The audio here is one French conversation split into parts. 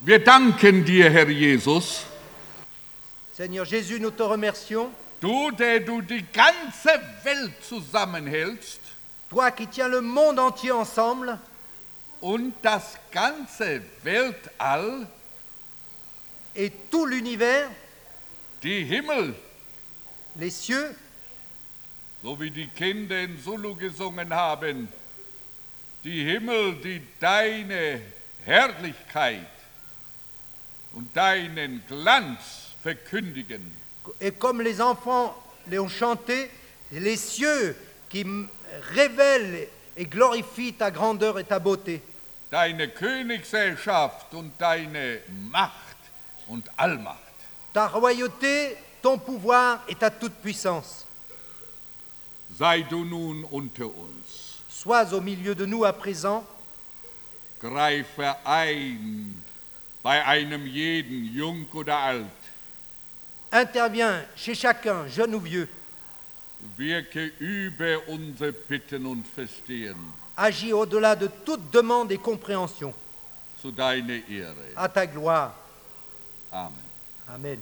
Wir danken dir, Herr Jesus, Seigneur Jésus, nous te remercions. du, der du die ganze Welt zusammenhältst Toi qui tiens le monde entier ensemble und das ganze Weltall, et tout l'univers, die Himmel, les cieux, so wie die Kinder in Zulu gesungen haben, die Himmel, die deine Herrlichkeit und deinen Glanz verkündigen. et comme les enfants l'ont chanté, les cieux qui révèlent et glorifient ta grandeur et ta beauté. Deine Königsherrschaft und deine Macht und Allmacht. Ta royauté, ton pouvoir et ta toute-puissance. Sei du nun unter uns. Sois au milieu de nous à présent. Greife ein bei einem jeden, jung oder alt. Interviens chez chacun, jeune ou vieux. Wirke über unser Bitten und Verstehen Agis au-delà de toute demande et compréhension. zu deiner Ehre. À ta gloire. Amen. Amen.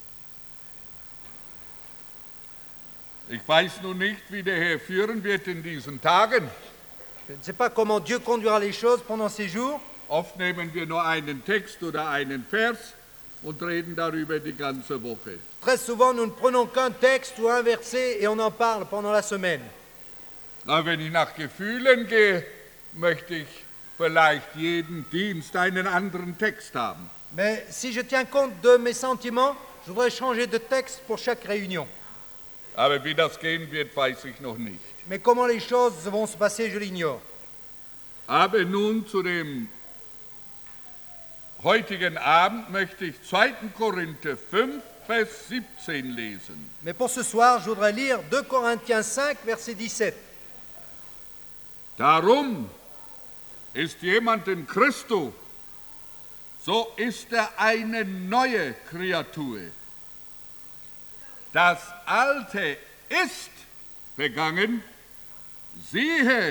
Ich weiß nun nicht, wie der Herr führen wird in diesen Tagen. Je ne sais pas comment Dieu conduira les choses pendant ces jours. Oft nehmen wir nur einen Text oder einen Vers und reden darüber die ganze Woche. Très souvent, nous ne prenons qu'un texte ou un verset et on en parle pendant la semaine. Aber wenn ich nach Gefühlen gehe, möchte ich vielleicht jeden Dienst einen anderen Text haben. Mais si je tiens compte de mes sentiments, je voudrais changer de texte pour chaque réunion. Aber wie das gehen wird, weiß ich noch nicht. Mais comment les choses vont se passer, je l'ignore. Aber nun zu dem heutigen Abend möchte ich 2. Korinther 5, Vers 17 lesen. Mais pour ce soir, je voudrais lire 2 Corinthiens 5, verset 17. Darum ist jemand in Christo, so ist er eine neue Kreatur. Das Alte ist vergangen, siehe,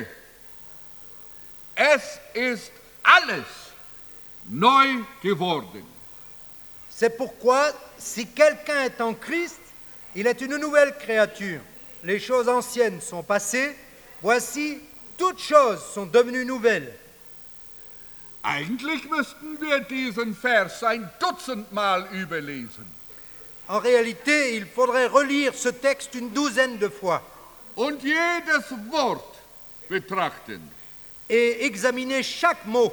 es ist alles neu geworden. C'est pourquoi, si quelqu'un est en Christ, il est une nouvelle créature. Les choses anciennes sont passées, voici, toutes choses sont devenues nouvelles. Eigentlich müssten wir diesen Vers ein Dutzendmal überlesen En réalité, il faudrait relire ce texte une douzaine de fois und jedes Wort betrachten. et examiner chaque mot.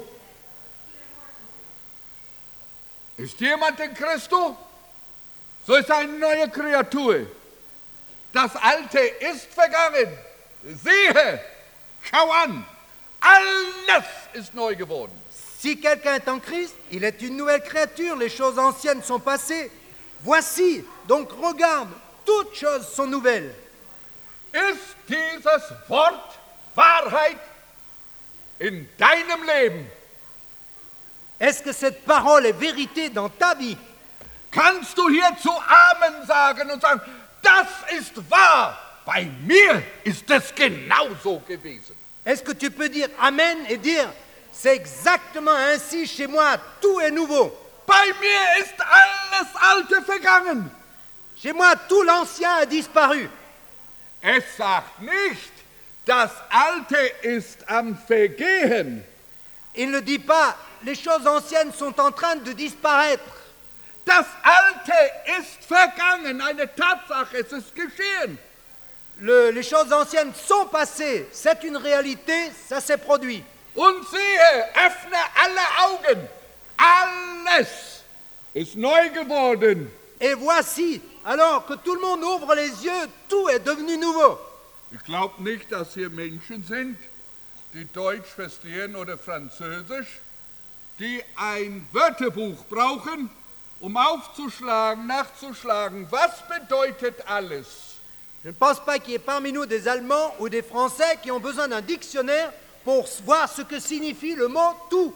Ist jemand in Christo? So ist eine neue Kreatur. Das Alte ist vergangen. Siehe, schau an, alles ist neu geworden. Si quelqu'un est en Christ, il est une nouvelle créature, les choses anciennes sont passées. Voici, donc regarde, toutes choses sont nouvelles. Ist dieses Wort Wahrheit in deinem Leben? Est-ce que cette parole est vérité dans ta vie? Kannst du hierzu Amen sagen und sagen, das ist wahr, bei mir ist es genauso gewesen. Est-ce que tu peux dire Amen et dire c'est exactement ainsi chez moi, tout est nouveau. Bei mir ist alles Alte vergangen. Chez moi, tout l'ancien a disparu. Es sagt nicht, das Alte ist am Vergehen. Il ne dit pas les choses anciennes sont en train de disparaître. Das Alte ist vergangen, eine Tatsache, es ist geschehen. Les choses anciennes sont passées, c'est une réalité, ça s'est produit. Und siehe, öffne alle Augen, alles ist neu geworden. Et voici, alors que tout le monde ouvre les yeux, tout est devenu nouveau. Ich glaube nicht, dass hier Menschen sind, die Deutsch verstehen oder Französisch, die ein Wörterbuch brauchen, um aufzuschlagen, nachzuschlagen. Was bedeutet alles? Je ne pense pas qu'il y ait parmi nous des Allemands ou des Français qui ont besoin d'un dictionnaire pour voir ce que signifie le mot tout.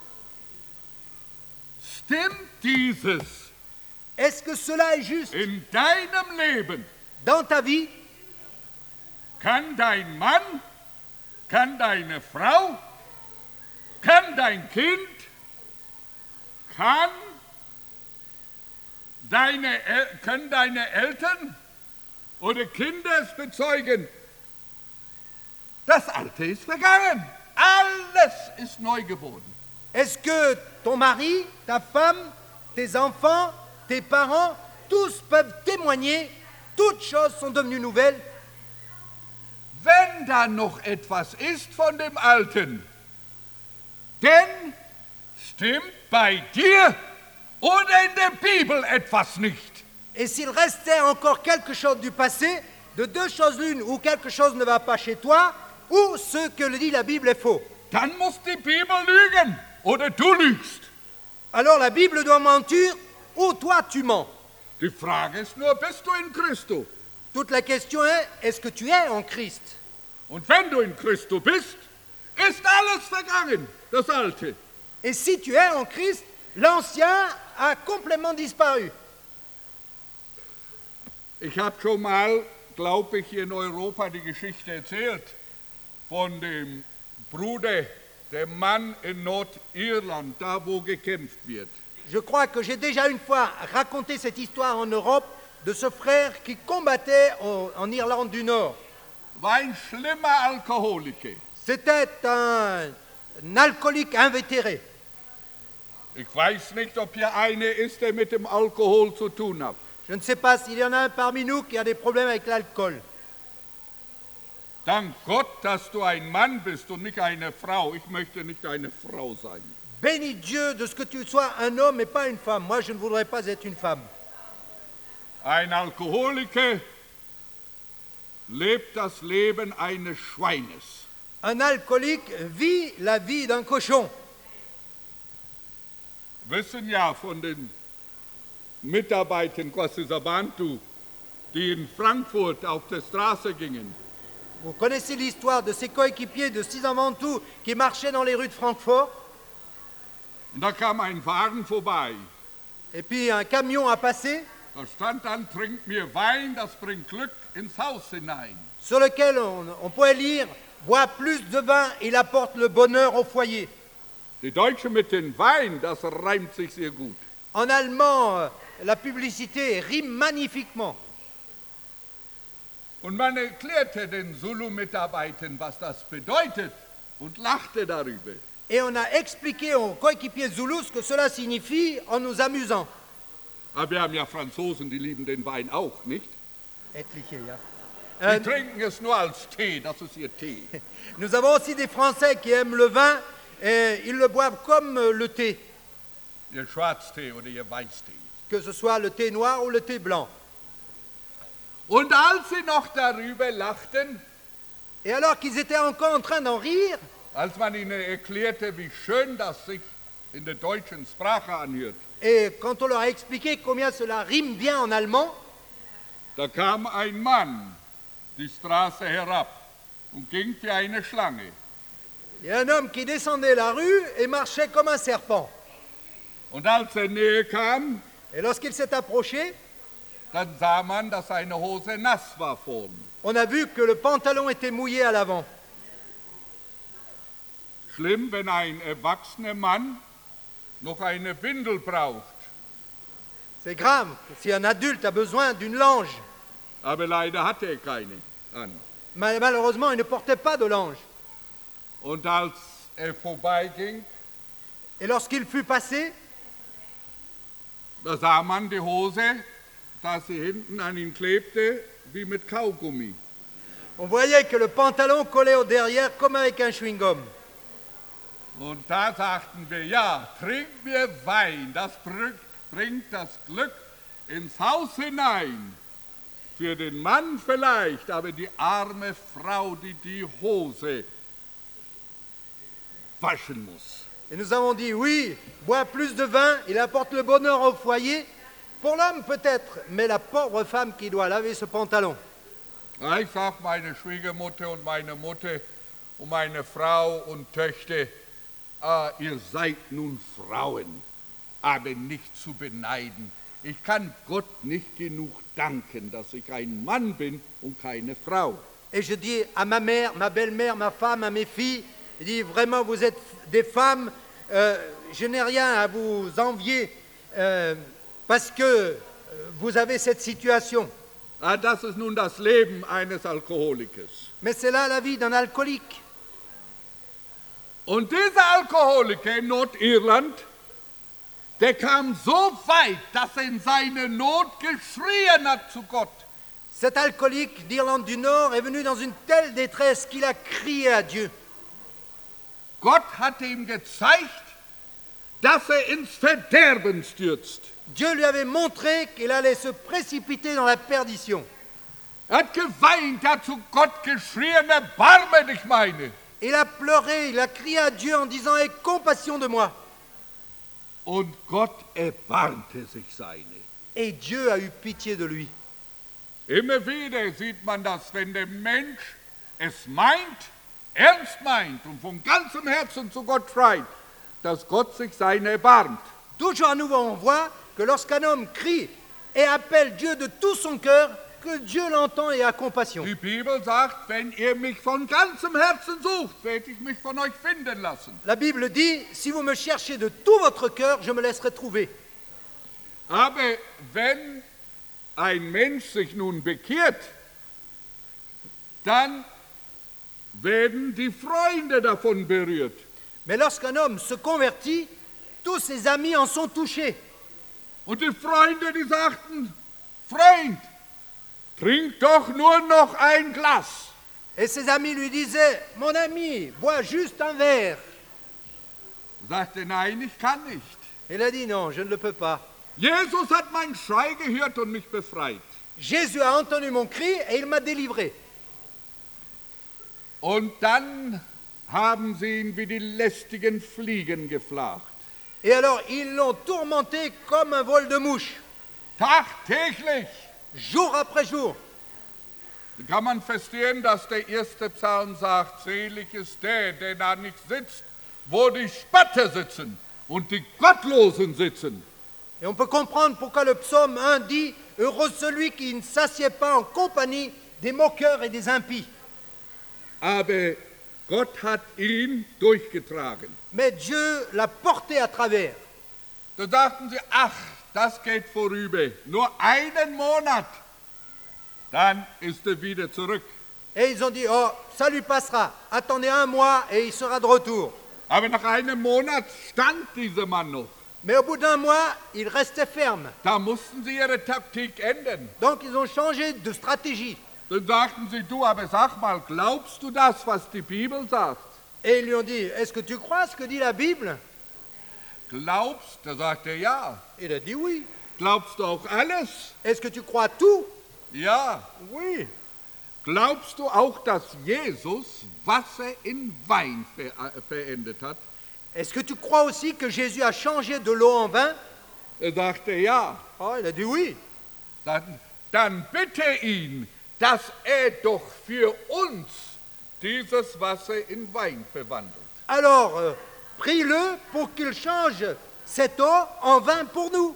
Stimmt dieses Est-ce que cela est juste in deinem Leben? dans ta vie? Kann dein Mann, kann deine Frau, kann dein Kind, Können deine Eltern oder Kinder es bezeugen? Das Alte ist vergangen. Alles ist neu geworden. Est-ce que ton mari, ta femme, tes enfants, tes parents, tous peuvent témoigner, toutes choses sont devenues nouvelles? Wenn da noch etwas ist von dem Alten, dann stimmt bei dir oder in der Bibel etwas nicht. Et s'il restait encore quelque chose du passé, de deux choses l'une, ou quelque chose ne va pas chez toi, ou ce que dit la Bible est faux. Dann muss die Bibel lügen oder du lügst. Alors la Bible doit mentir, ou toi tu mens. Die Frage ist nur, bist du in Christus? Toute la question est, est-ce que tu es en Christ? Und wenn du in Christus bist, ist alles vergangen, das Alte. Et si tu es en Christ, l'ancien a complètement disparu. Ich habe schon mal, glaube ich, in Europa die Geschichte erzählt von dem Bruder, dem Mann in Nordirland, da wo gekämpft wird. Je crois que j'ai déjà une fois raconté cette histoire en Europe de ce frère qui combattait en Irlande du Nord. War ein schlimmer Alkoholiker. C'était un alcoolique invétéré. Ich weiß nicht, ob hier einer ist, der mit dem Alkohol zu tun hat. Je ne sais pas s'il y en a un parmi nous qui a des problèmes avec l'alcool. Dank Gott, dass du ein Mann bist und nicht eine Frau. Ich möchte nicht eine Frau sein. Bénis Dieu de ce que tu sois un homme et pas une femme. Moi, je ne voudrais pas être une femme. Ein Alkoholiker lebt das Leben eines Schweines. Un alcoolique vit la vie d'un cochon. Wissen ja von den Mitarbeitern Kwasizabantu, die in Frankfurt auf der Straße gingen. Vous connaissez l'histoire de ces coéquipiers de Sisamantou qui marchaient dans les rues de Francfort. Und da kam ein Wagen vorbei. Et puis un camion a passé, Da stand dann, trinkt mir Wein, das bringt Glück ins Haus hinein. sur lequel on pouvait lire « Bois plus de vin, il apporte le bonheur au foyer ». Die Deutsche mit dem Wein, das reimt sich sehr gut. En allemand, la publicité rime magnifiquement. Und man erklärte den Zulu-Mitarbeitern, was das bedeutet und lachte darüber. Et on a expliqué aux coéquipiers Zoulous ce que cela signifie en nous amusant. Aber wir haben ja Franzosen, die lieben den Wein auch, nicht? Etliche, ja. Die trinken es nur als Tee, das ist ihr Tee. Nous avons aussi des Français qui aiment le vin et ils le boivent comme le thé, Ihr Schwarztee oder ihr Weißtee. que ce soit le thé noir ou le thé blanc. Und als sie noch darüber lachten, Et alors qu'ils étaient encore en train d'en rire, als man ihnen erklärte, wie schön das sich in der deutschen Sprache anhört, et quand on leur a expliqué combien cela rime bien en allemand, da kam ein Mann die Straße herab und ging wie eine Schlange. il y a un homme qui descendait la rue et marchait comme un serpent. Und als er näher kam, Et lorsqu'il s'est approché, dann sah man, dass seine Hose nass war vorn. on a vu que le pantalon était mouillé à l'avant. Schlimm, wenn ein erwachsener Mann noch eine Windel braucht. C'est grave si un adulte a besoin d'une lange. Aber leider hatte er keine an. Malheureusement, il ne portait pas de lange. Und als er vorbeiging, Et lorsqu'il fut passé, da sah man die Hose, dass sie hinten an ihm klebte, wie mit Kaugummi. on voyait que le pantalon collait au derrière comme avec un chewing-gum. Und da sagten wir, ja, trink mir Wein, das bringt das Glück ins Haus hinein. Für den Mann vielleicht, aber die arme Frau, die die Hose waschen muss. Et nous avons dit, oui, bois plus de vin, il apporte le bonheur au foyer. Pour l'homme peut-être, mais la pauvre femme qui doit laver ce pantalon. Ja, ich sag meine Schwiegermutter und meine Mutter und meine Frau und Töchter, ihr seid nun Frauen, aber nicht zu beneiden. Ich kann Gott nicht genug danken, dass ich ein Mann bin und keine Frau. Et je dis à ma mère, ma belle-mère, ma femme, à mes filles, je dis vraiment, vous êtes des femmes, je n'ai rien à vous envier parce que vous avez cette situation. Ah, das ist nun das Leben eines Alkoholikers. Mais c'est là la vie d'un alcoolique. Und dieser Alkoholiker in Nordirland, der kam so weit, dass er in seine Not geschrien hat zu Gott. Cet alcoolique d'Irlande du Nord est venu dans une telle détresse qu'il a crié à Dieu. Gott hatte ihm gezeigt, dass er ins Verderben stürzt. Dieu lui avait montré qu'il allait se précipiter dans la perdition. Er hat geweint, er hat zu Gott geschrien, erbarme dich meine. Il a pleuré, il a crié à Dieu en disant « Aie compassion de moi ». Und Gott erbarmte sich seine. Et Dieu a eu pitié de lui. Immer wieder sieht man das, wenn der Mensch es meint, ernst meint und von ganzem Herzen zu Gott schreit, dass Gott sich seine erbarmt. Toujours à nouveau, on voit que lorsqu'un homme crie et appelle Dieu de tout son cœur, que Dieu l'entend et a compassion. Die Bibel sagt, wenn ihr mich von ganzem Herzen sucht, werde ich mich von euch finden lassen. La Bible dit, si vous me cherchez de tout votre cœur, je me laisserai trouver. Aber wenn ein Mensch sich nun bekehrt, dann werden die Freunde davon berührt. Mais lorsqu'un homme se convertit, tous ses amis en sont touchés. Und die Freunde, die sagten, Freund, trink doch nur noch ein Glas. Et ses amis lui disaient, mon ami, bois juste un verre. Er sagte, nein, ich kann nicht. Il a dit, non, je ne le peux pas. Jesus hat meinen Schrei gehört und mich befreit. Jésus a entendu mon cri et il m'a délivré. Und dann haben sie ihn wie die lästigen Fliegen geflacht. Et alors, ils l'ont tourmenté comme un vol de mouches, Tagtäglich. jour après jour. Kann man verstehen, dass der erste Psalm sagt, selig ist der da nicht sitzt, wo die Spötter sitzen und die Gottlosen sitzen. Et on peut comprendre pourquoi le psaume 1 dit « Heureux celui qui ne s'assied pas en compagnie des moqueurs et des impies. Aber Gott hat ihn durchgetragen. » Mais Dieu l'a porté à travers. Da dachten sie, ach, das geht vorüber, nur einen Monat, dann ist er wieder zurück. Et ils ont dit « Oh, ça lui passera. Attendez un mois et il sera de retour. Aber nach einem Monat stand dieser Mann noch. » Mais au bout d'un mois, il restait ferme. Da mussten sie ihre Taktik ändern. Donc ils ont changé de stratégie. Dann sagten sie, du, aber sag mal, glaubst du das, was die Bibel sagt? Et ils lui ont dit « Est-ce que tu crois ce que dit la Bible ?» Glaubst? Da sagt er, ja. Il a dit « Oui. Glaubst du auch alles? Est-ce que tu crois tout ?» Ja. Oui. Glaubst du auch, dass Jesus Wasser in Wein verändert hat? Est-ce que tu crois aussi que Jésus a changé de l'eau en vin? Er sagte, ja. Oh, il a dit oui. Dann bitte ihn, dass er doch für uns dieses Wasser in Wein verwandelt. Alors, prie-le pour qu'il change cette eau en vin pour nous.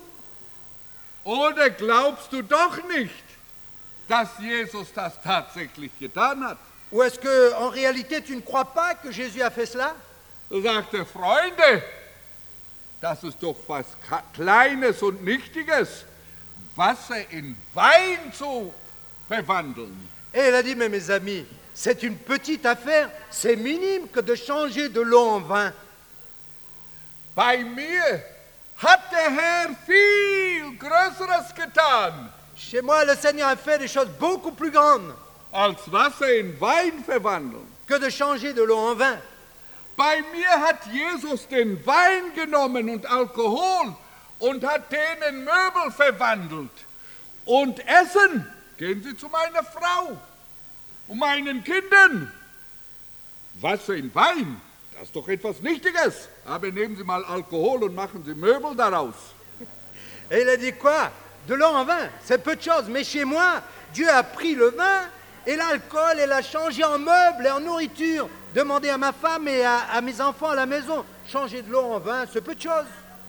Oder glaubst du doch nicht, dass Jesus das tatsächlich getan hat? Ou est-ce que, en réalité, tu ne crois pas que Jésus a fait cela? Er sagte, Freunde, das ist doch was Kleines und Nichtiges, Wasser in Wein zu verwandeln. Et il a dit, mais mes amis, c'est une petite affaire, c'est minime que de changer de l'eau en vin. Bei mir hat der Herr viel Größeres getan, Chez moi, le Seigneur a fait des choses beaucoup plus grandes als Wasser in Wein verwandeln. que de changer de l'eau en vin. Bei mir hat Jesus den Wein genommen und Alkohol und hat den in Möbel verwandelt. Und Essen, gehen Sie zu meiner Frau und meinen Kindern. Wasser in Wein, das ist doch etwas Nichtiges. Aber nehmen Sie mal Alkohol und machen Sie Möbel daraus. Et il a dit quoi? De l'eau en vin, c'est peu de choses. Mais chez moi, Dieu a pris le vin et l'alcool et l'a changé en meubles et en nourriture. Demandez à ma femme et à mes enfants à la maison. Changer de l'eau en vin, c'est peu de choses.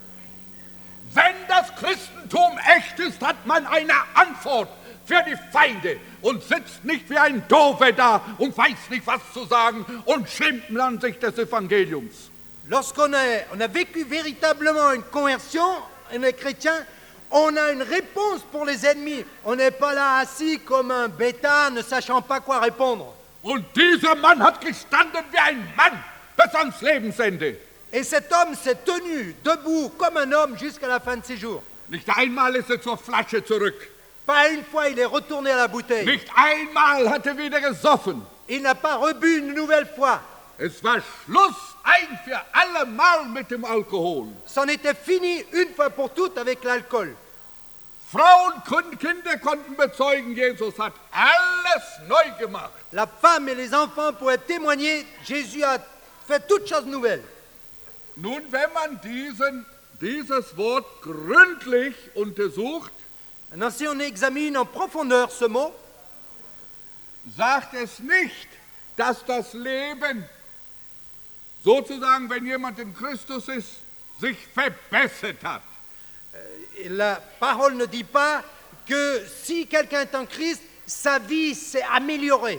Wenn das Christentum echt ist, hat man eine Antwort für die Feinde und sitzt nicht wie ein Doofer da und weiß nicht, was zu sagen und schämt man sich des Evangeliums. Lorsqu'on a vécu véritablement une conversion, on est chrétien, on a une réponse pour les ennemis. On n'est pas là assis comme un bêta, ne sachant pas quoi répondre. Und dieser Mann hat gestanden wie ein Mann bis ans Lebensende. Et cet homme s'est tenu debout comme un homme jusqu'à la fin de ses jours. Nicht einmal ist er zur Flasche zurück. Pas une fois il est retourné à la bouteille. Nicht einmal hat er wieder gesoffen. Il n'a pas rebu une nouvelle fois. Es war Schluss ein für alle Mal mit dem Alkohol. C'en était fini une fois pour toutes avec l'alcool. Frauen und Kinder konnten bezeugen, Jesus hat alles neu gemacht. La femme et les enfants pouvaient témoigner, Jésus a fait toutes choses nouvelles. Nun, wenn man dieses Wort gründlich untersucht, Maintenant, si on examine en profondeur ce mot, sagt es nicht, dass das Leben sozusagen, wenn jemand in Christus ist, sich verbessert hat. la parole ne dit pas que si quelqu'un est en Christ, sa vie s'est améliorée,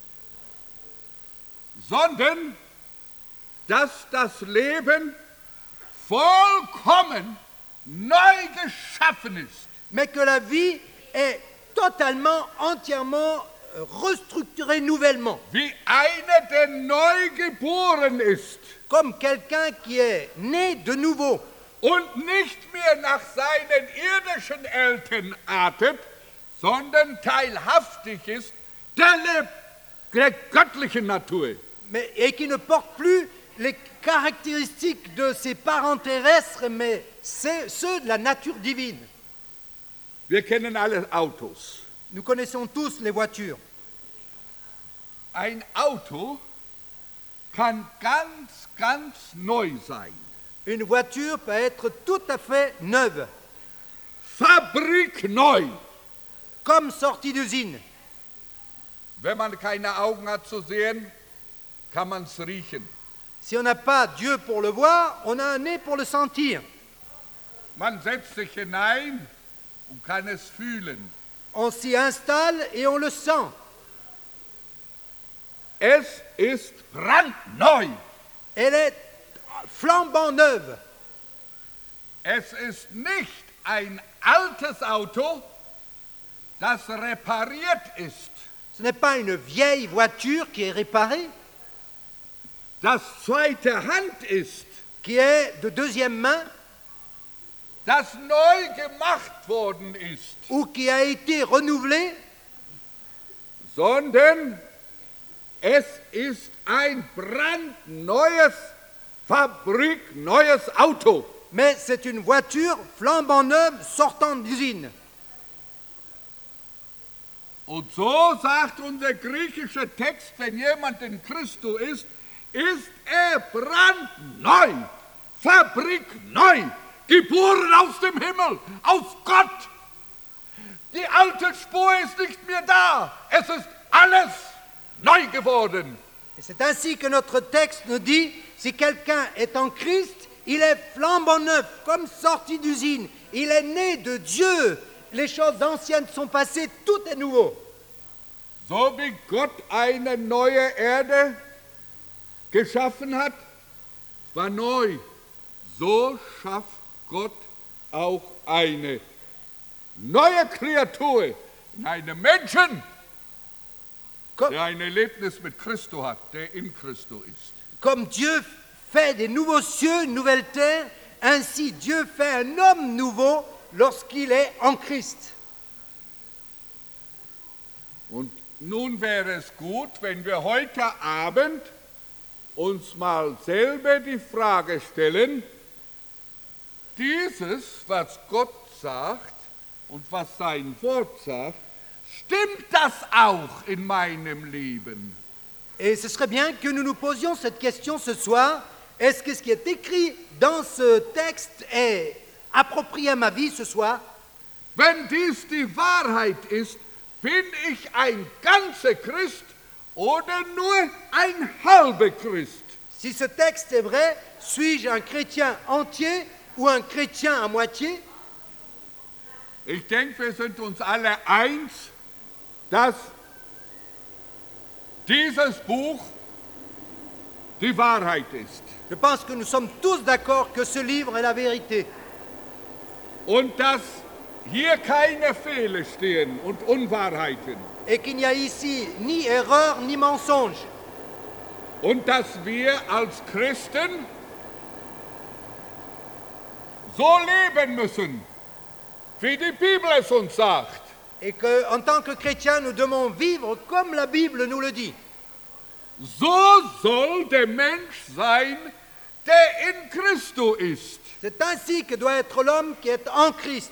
Sondern, dass das Leben vollkommen neu geschaffen ist. mais que la vie est totalement, entièrement restructurée nouvellement, Wie einer, der neu geboren ist comme quelqu'un qui est né de nouveau und nicht mehr nach seinen irdischen Eltern artet, sondern teilhaftig ist der göttlichen Natur. et qui ne porte plus les caractéristiques de ses parents terrestres, mais c'est ceux de la nature divine. Wir kennen alle Autos. Nous connaissons tous les voitures. Ein Auto kann ganz neu sein. Une voiture peut être tout à fait neuve, Fabrikneu. comme sortie d'usine. Wenn man keine Augen hat zu sehen, kann man es riechen. Si on n'a pas Dieu pour le voir, on a un nez pour le sentir. Man setzt sich hinein und kann es fühlen. On s'y installe et on le sent. Es ist brandneu. Elle est flambant neuve. Es ist nicht ein altes Auto, das repariert ist, Ce n'est pas une vieille voiture qui est réparée, das zweite Hand ist, qui est de deuxième main das neu gemacht worden ist, ou qui a été renouvelée, sondern es ist ein brandneues, fabrikneues Auto. mais c'est une voiture flambant neuve sortant d'usine. Und so sagt unser griechischer Text, wenn jemand in Christus ist er brandneu, fabrikneu, geboren aus dem Himmel, aus Gott. Die alte Spur ist nicht mehr da, es ist alles neu geworden. Et c'est ainsi que notre texte nous dit, si quelqu'un est en Christ, il est flambant neuf, comme sorti d'usine. Il est né de Dieu. Les choses anciennes sont passées, tout est nouveau. So wie Gott eine neue Erde geschaffen hat, war neu, so schafft Gott auch eine neue Kreatur in einem Menschen, der ein Erlebnis mit Christus hat, der in Christus ist. Comme Dieu fait des nouveaux cieux, une nouvelle terre, ainsi Dieu fait un homme nouveau lorsqu'il est en Christ. Und nun wäre es gut, wenn wir heute Abend uns mal selber die Frage stellen, dieses, was Gott sagt und was sein Wort sagt, stimmt das auch in meinem Leben? Et ce serait bien que nous nous posions cette question ce soir. Est-ce que ce qui est écrit dans ce texte est approprié à ma vie ce soir? Wenn dies die Wahrheit ist, bin ich ein ganzer Christ oder nur ein halber Christ? Si ce texte est vrai, suis-je un chrétien entier ou un chrétien à moitié? Ich denke, wir sind uns alle eins, dass dieses Buch die Wahrheit ist. Je pense que nous sommes tous d'accord que ce livre est la vérité. Und dass hier keine Fehler stehen und Unwahrheiten. Et qu'il n'y a ici ni erreur ni mensonge. Und dass wir als Christen so leben müssen, wie die Bibel es uns sagt. Et qu'en tant que chrétiens, nous devons vivre comme la Bible nous le dit. So soll der Mensch sein, der in Christo ist. C'est ainsi que doit être l'homme qui est en Christ.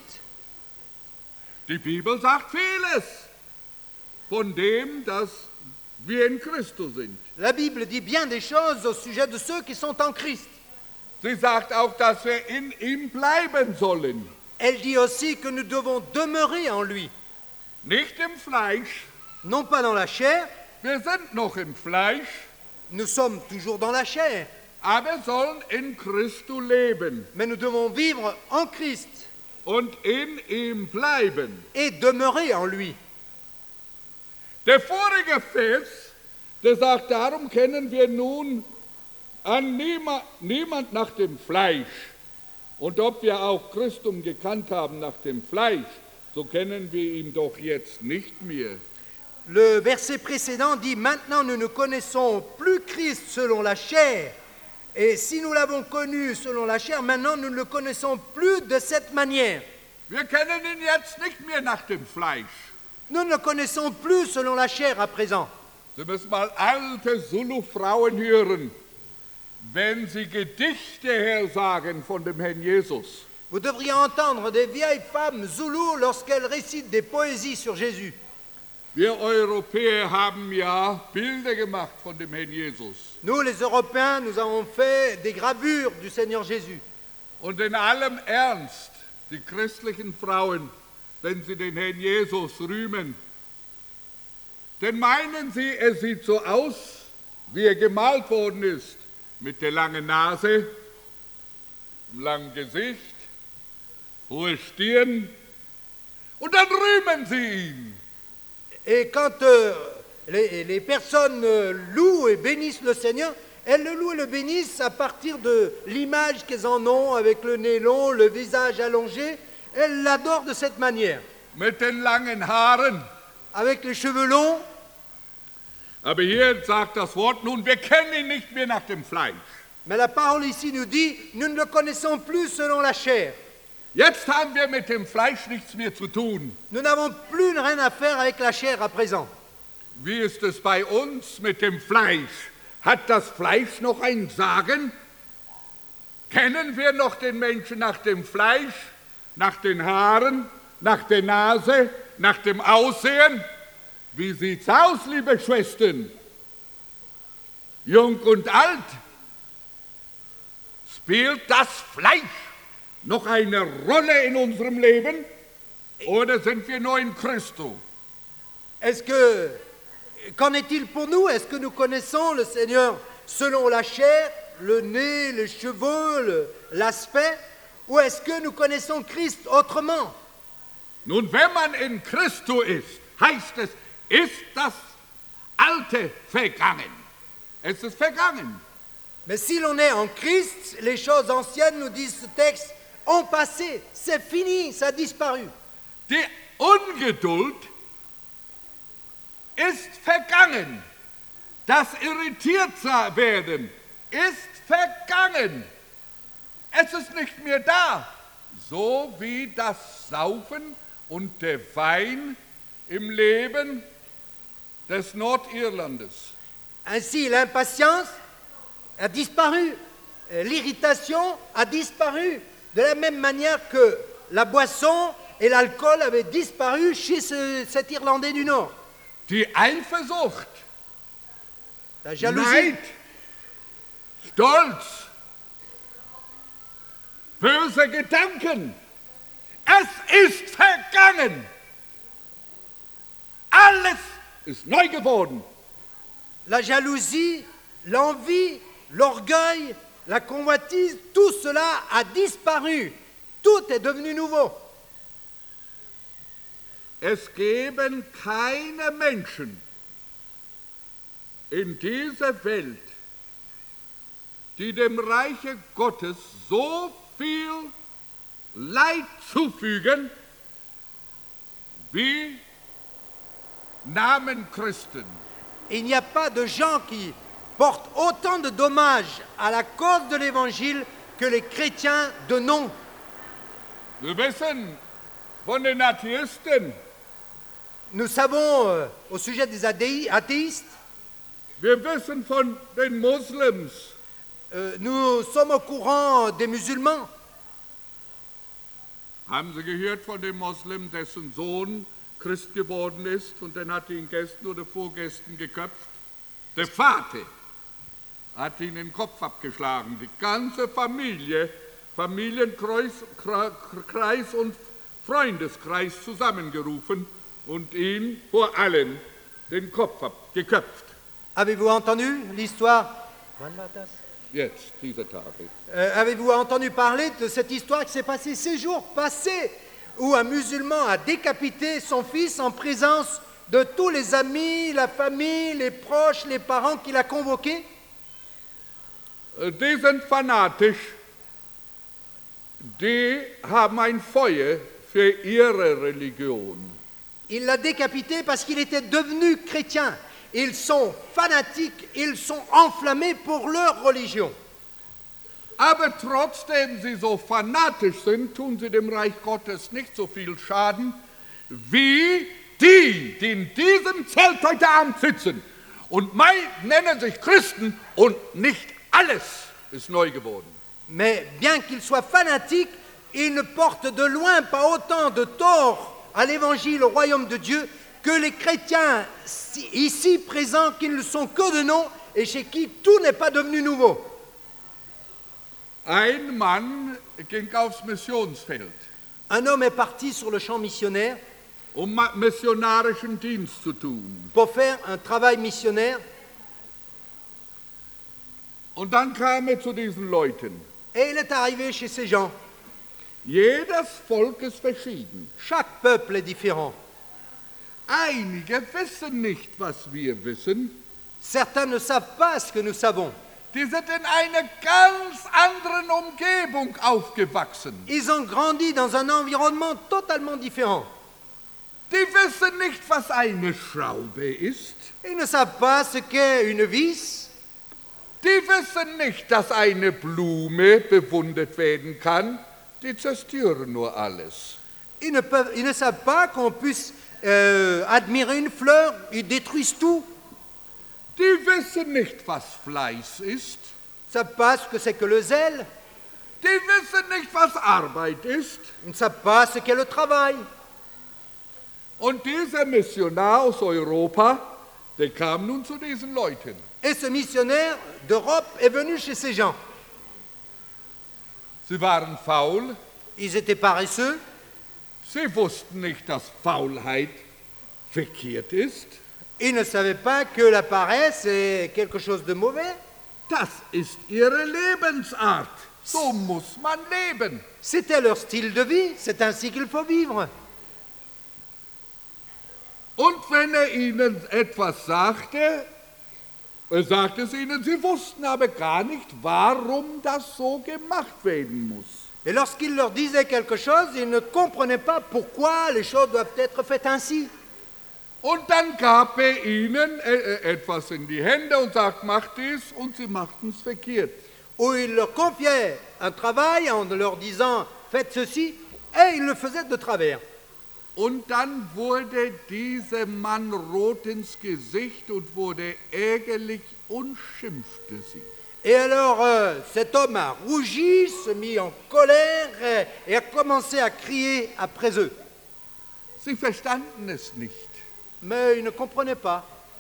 Die Bibel sagt vieles von dem, dass wir in Christo sind. La Bible dit bien des choses au sujet de ceux qui sont en Christ. Sie sagt auch, dass wir in ihm bleiben sollen. Elle dit aussi que nous devons demeurer en lui. Nicht im Fleisch. Non pas dans la chair, Wir sind noch im Fleisch, nous sommes toujours dans la chair, aber sollen in Christo leben mais nous devons vivre en Christ und in ihm bleiben. et demeurer en lui. Der vorige Vers, der sagt, darum kennen wir nun an niemand nach dem Fleisch. Und ob wir auch Christum gekannt haben nach dem Fleisch, so kennen wir ihn doch jetzt nicht mehr. Le verset précédent dit « Maintenant nous ne connaissons plus Christ selon la chair. Et si nous l'avons connu selon la chair, maintenant nous ne le connaissons plus de cette manière. Wir kennen ihn jetzt nicht mehr nach dem Fleisch. Nous ne le connaissons plus selon la chair à présent. Sie müssen mal alte Zulu-Frauen hören, wenn sie Gedichte hersagen von dem Herrn Jesus. Vous devriez entendre des vieilles femmes zoulous lorsqu'elles récitent des poésies sur Jésus. Wir Europäer haben ja Bilder gemacht von dem Herrn Jesus. Nous, les Européens, nous avons fait des gravures du Seigneur Jésus. Und in allem Ernst, die christlichen Frauen, wenn sie den Herrn Jesus rühmen, dann meinen sie, er sieht so aus, wie er gemalt worden ist, mit der langen Nase, dem langen Gesicht, hohe Stirn, und dann rühmen sie ihn. Et quand les personnes louent et bénissent le Seigneur, elles le louent et le bénissent à partir de l'image qu'elles en ont, avec le nez long, le visage allongé. Elles l'adorent de cette manière. Mit den langen Haaren. Avec les cheveux longs. Aber hier sagt das Wort, nun, wir kennen ihn nicht mehr nach dem Fleisch. Mais la parole ici nous dit, nous ne le connaissons plus selon la chair. Jetzt haben wir mit dem Fleisch nichts mehr zu tun. Nous n'avons plus rien à faire avec la chair à présent. Wie ist es bei uns mit dem Fleisch? Hat das Fleisch noch ein Sagen? Kennen wir noch den Menschen nach dem Fleisch, nach den Haaren, nach der Nase, nach dem Aussehen? Wie sieht's aus, liebe Schwestern? Jung und alt? Spielt das Fleisch noch eine Rolle in unserem Leben? Oder sind wir nur in Christo? Qu'en est-il pour nous? Est-ce que nous connaissons le Seigneur selon la chair, le nez, les cheveux, l'aspect? Ou est-ce que nous connaissons Christ autrement? Nun, wenn man in Christo ist, heißt es, ist das Alte vergangen. Es ist vergangen. Mais si l'on est en Christ, les choses anciennes, nous dit ce texte, ont passé. C'est fini, ça a disparu. Die Ungeduld ist vergangen. Das Irritiertwerden ist vergangen. Es ist nicht mehr da. So wie das Saufen und der Wein im Leben des Nordirlandes. Ainsi, l'impatience a disparu, l'irritation a disparu, de la même manière que la boisson et l'alcool avaient disparu chez cet Irlandais du Nord. Die Eifersucht, La jalousie, Neid, Stolz, böse Gedanken, es ist vergangen. Alles ist neu geworden. la jalousie, l'envie, l'orgueil, la convoitise, tout cela a disparu. Tout est devenu nouveau. Es geben keine Menschen in dieser Welt, die dem Reiche Gottes so viel Leid zufügen, wie Namen Christen. Il n'y a pas de gens qui portent autant de dommages à la cause de l'Évangile que les chrétiens de nom. Wir wissen von den Atheisten, Nous savons au sujet des athéistes, wir wissen von den Moslems, nous sommes au courant des musulmans. haben Sie gehört von dem Moslem, dessen Sohn Christ geworden ist und den hat ihn gestern oder vorgestern geköpft? Der Vater hat ihn den Kopf abgeschlagen. Die ganze Familie, Familienkreis und Freundeskreis zusammengerufen und ihn vor allen den Kopf abgeköpft. Avez-vous entendu l'histoire? Jetzt, diese Tage. Avez-vous entendu parler de cette histoire qui s'est passée ces jours passés, où un musulman a décapité son fils en présence de tous les amis, la famille, les proches, les parents qu'il a convoqués? Die sind fanatisch, die haben ein Feuer für ihre Religion. Il l'a décapité parce qu'il était devenu chrétien. Ils sont fanatiques, ils sont enflammés pour leur religion. Aber trotzdem sie so fanatisch sind, tun sie dem Reich Gottes nicht so viel Schaden, wie die in diesem Zelt heute Abend sitzen und nennen sich Christen und nicht alles ist neu geworden. Mais bien qu'ils soient fanatiques, ils ne portent de loin pas autant de tort à l'évangile, au royaume de Dieu, que les chrétiens ici présents qui ne le sont que de nom et chez qui tout n'est pas devenu nouveau. Ein Mann ging aufs Missionsfeld, Un homme est parti sur le champ missionnaire missionarischen Dienst zu tun. pour faire un travail missionnaire Und dann kam zu diesen Leuten. et il est arrivé chez ces gens. Jedes Volk ist verschieden. Chaque peuple est différent. Einige wissen nicht, was wir wissen. Certains ne savent pas ce que nous savons. Die sind in einer ganz anderen Umgebung aufgewachsen. Ils ont grandi dans un environnement totalement différent. Die wissen nicht, was eine Schraube ist. Ils ne savent pas ce qu'est une vis. Die wissen nicht, dass eine Blume bewundert werden kann. Die zerstören nur alles. Ils ne savent pas qu'on puisse admirer une fleur. Ils détruisent tout. Die wissen nicht, was Fleiß ist. Ils ne savent pas ce que c'est que le zèle. Die wissen nicht, was Arbeit ist. Ils ne savent pas ce qu'est le travail. Und dieser Missionar aus Europa, der kam nun zu diesen Leuten. Et ce missionnaire d'Europe est venu chez ces gens. Sie waren faul. Ils étaient paresseux. Sie wussten nicht, dass Faulheit verkehrt ist. Ils ne savaient pas que la paresse est quelque chose de mauvais. Das ist ihre Lebensart. So muss man leben. C'était leur style de vie. C'est ainsi qu'il faut vivre. Und wenn ihnen etwas sagte, sagte es ihnen, sie wussten aber gar nicht, warum das so gemacht werden muss. Et lorsqu'il leur disait quelque chose, ils ne comprenaient pas pourquoi les choses doivent être faites ainsi. Und dann gab ihnen etwas in die Hände und sagt, macht dies, und sie machten es verkehrt. Où il leur confiait un travail en leur disant « faites ceci » et ils le faisaient de travers. Und dann wurde dieser Mann rot ins Gesicht und wurde ärgerlich und schimpfte sie. Et alors cet homme a rougi, se mit en colère et a commencé à crier après eux. Sie verstanden es nicht. Mais ils ne comprenaient pas.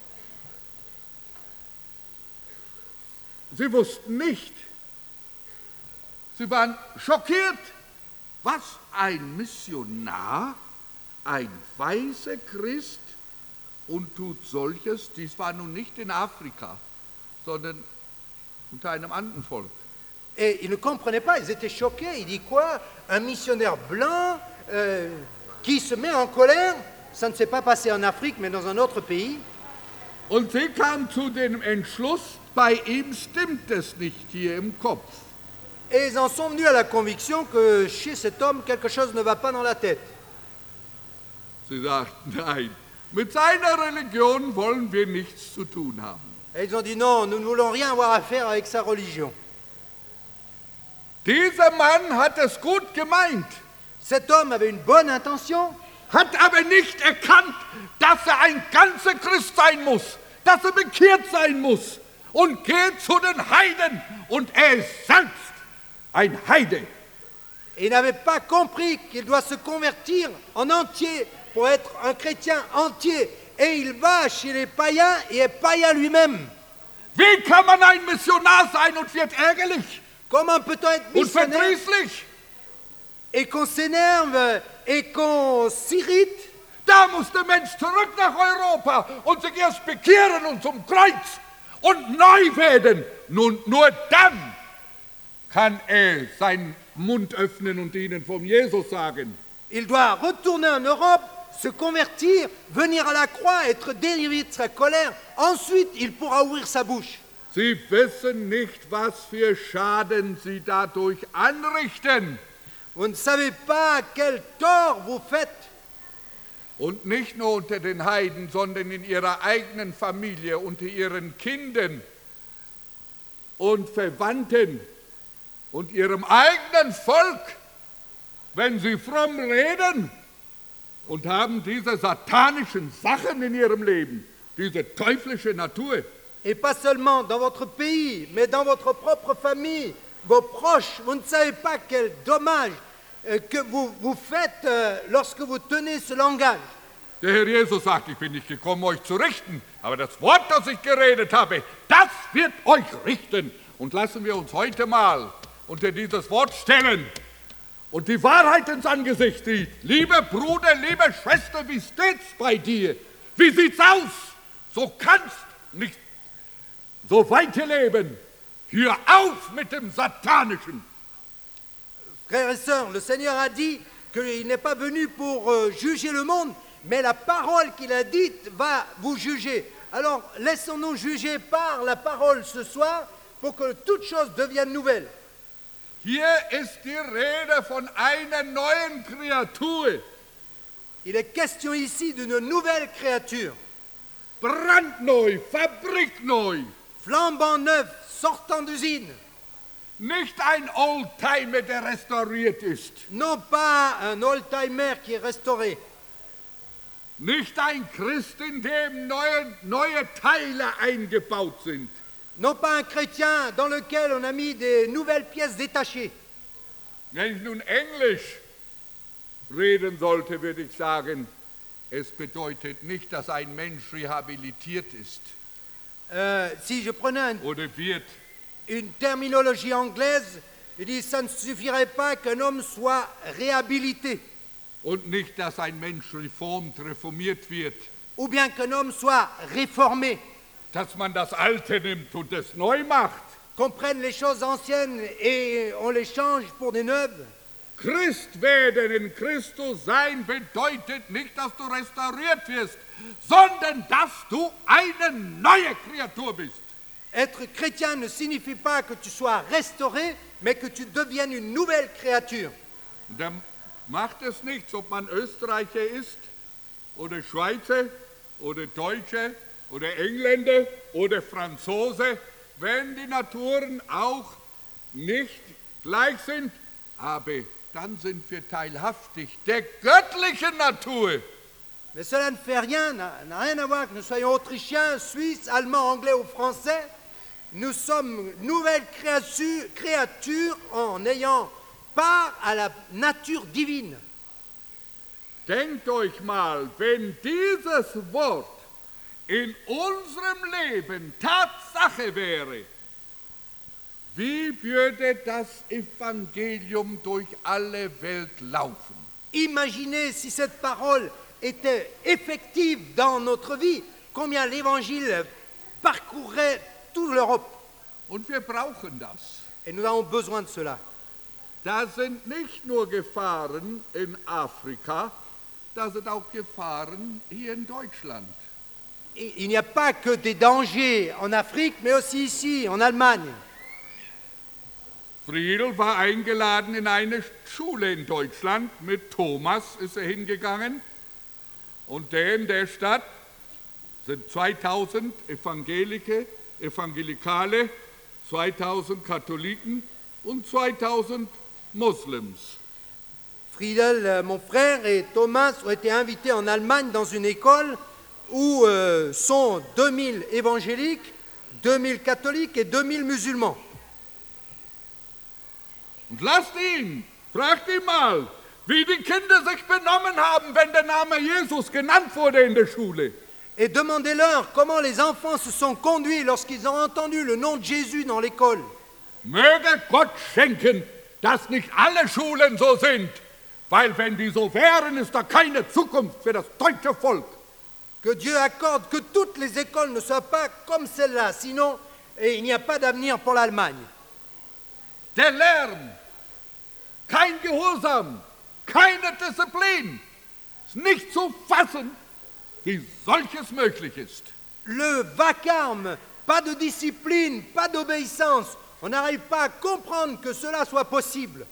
Sie wussten nicht. Sie waren schockiert. Was, ein Missionar, ein weißer Christ und tut solches? Dies war nun nicht in Afrika, sondern unter einem anderen Volk. Et ils ne comprenaient pas, ils étaient choqués. Il dit quoi? Un missionnaire blanc qui se met en colère? Ça ne s'est pas passé en Afrique, mais dans un autre pays. Und sie kam zu dem Entschluss, bei ihm stimmt es nicht hier im Kopf. Et ils en sont venus à la conviction que chez cet homme, quelque chose ne va pas dans la tête. Sie sagten, nein, mit seiner Religion wollen wir nichts zu tun haben. Et ils ont dit non, nous ne voulons rien avoir à faire avec sa religion. Dieser Mann hat es gut gemeint, Cet homme avait une bonne intention, hat aber nicht erkannt, dass er ein ganzer Christ sein muss, dass er bekehrt sein muss und geht zu den Heiden und er ist selbst ein Heide. et n'avait pas compris qu'il doit se convertir en entier pour être un chrétien entier. Et il va chez les païens et est païen lui-même. Wie kann man ein Missionar sein und wird ärgerlich Comment peut-on être und missionnaire verdrießlich? et qu'on s'énerve et qu'on s'irrite? Da muss der Mensch zurück nach Europa und sich erst bekehren und zum Kreuz und neu werden. Nun, nur dann kann er seinen Mund öffnen und ihnen vom Jesus sagen. Il doit retourner en Europe, se convertir, venir à la croix, être délivré de sa colère. Ensuite, il pourra ouvrir sa bouche. Sie wissen nicht, was für Schaden sie dadurch anrichten. Vous ne savez pas quel tort vous faites. Und nicht nur unter den Heiden, sondern in ihrer eigenen Familie, unter ihren Kindern und Verwandten und ihrem eigenen Volk, wenn sie fromm reden und haben diese satanischen Sachen in ihrem Leben, diese teuflische Natur. Et pas seulement dans votre pays, mais dans votre propre famille, vos proches. Vous ne savez pas quel dommage que vous faites lorsque vous tenez ce langage. Der Herr Jesus sagt, ich bin nicht gekommen, euch zu richten, aber das Wort, das ich geredet habe, das wird euch richten. Und lassen wir uns heute mal unter dieses Wort stellen und die Wahrheit ins Angesicht sieht. Lieber Bruder, liebe Schwester, wie steht's bei dir? Wie sieht's aus? So kannst nicht so weiterleben. Hör auf mit dem Satanischen. Frères et sœurs, le Seigneur a dit qu'il n'est pas venu pour juger le monde, mais la parole qu'il a dite va vous juger. Alors, laissons-nous juger par la parole ce soir pour que toute chose devienne nouvelle. Hier ist die Rede von einer neuen Kreatur. Il est question ici d'une nouvelle créature, Brandneu, fabrikneu. flambant neuf, sortant d'usine. Nicht ein Oldtimer, der restauriert ist. Non pas un old-timer qui est restauré, Nicht ein Christ, in dem neue Teile eingebaut sind. non pas un chrétien dans lequel on a mis des nouvelles pièces détachées. Wenn ich nun Englisch reden sollte, würde ich sagen, es bedeutet nicht, dass ein Mensch rehabilitiert ist Si je prenais oder wird. une terminologie anglaise, je dis ça ne suffirait pas qu'un homme soit réhabilité, Und nicht, dass ein Mensch reformiert wird, ou bien qu'un homme soit réformé, dass man das Alte nimmt und es neu macht. qu'on prenne les choses anciennes et on les change pour des neuves. Christ werden, in Christus sein, bedeutet nicht, dass du restauriert wirst, sondern dass du eine neue Kreatur bist. Être chrétien ne signifie pas que tu sois restauré, mais que tu deviennes une nouvelle créature. Und dann macht es nichts, ob man Österreicher ist oder Schweizer oder Deutscher oder Engländer oder Franzose, wenn die Naturen auch nicht gleich sind, aber dann sind wir teilhaftig der göttlichen Natur. Mais cela ne fait rien, n'a rien à voir que nous soyons autrichiens, suisses, allemands, anglais ou français. Nous sommes nouvelles créatures en ayant part à la nature divine. Denkt euch mal, wenn dieses Wort in unserem Leben Tatsache wäre, wie würde das Evangelium durch alle Welt laufen? Imaginez si cette parole était effective dans notre vie, combien l'Évangile parcourrait toute l'Europe. Und wir brauchen das. Et nous avons besoin de cela. Da sind nicht nur Gefahren in Afrika, da sind auch Gefahren hier in Deutschland. il n'y a pas que des dangers en Afrique, mais aussi ici, en Allemagne. Friedel war eingeladen in eine Schule in Deutschland. Mit Thomas ist er hingegangen. Und in der Stadt sind 2000 Evangelikale, 2000 Katholiken und 2000 Moslems. Friedel, mon frère, et Thomas ont été invités en Allemagne dans une école où sont 2000 évangéliques, 2000 catholiques et 2000 musulmans. Und fragt ihn mal, wie die Kinder sich benommen haben, wenn der Name Jesus genannt wurde in der Schule. Et demandez-leur comment les enfants se sont conduits lorsqu'ils ont entendu le nom de Jésus dans l'école. Möge Gott schenken, dass nicht alle Schulen so sind, weil wenn die so wären, ist da keine Zukunft für das deutsche Volk. Que Dieu accorde que toutes les écoles ne soient pas comme celle-là, sinon il n'y a pas d'avenir pour l'Allemagne. Der Lärm, kein Gehorsam, keine Disziplin, ist nicht zu fassen, wie solches möglich ist. Le vacarme, pas de discipline, pas d'obéissance, on n'arrive pas à comprendre que cela soit possible.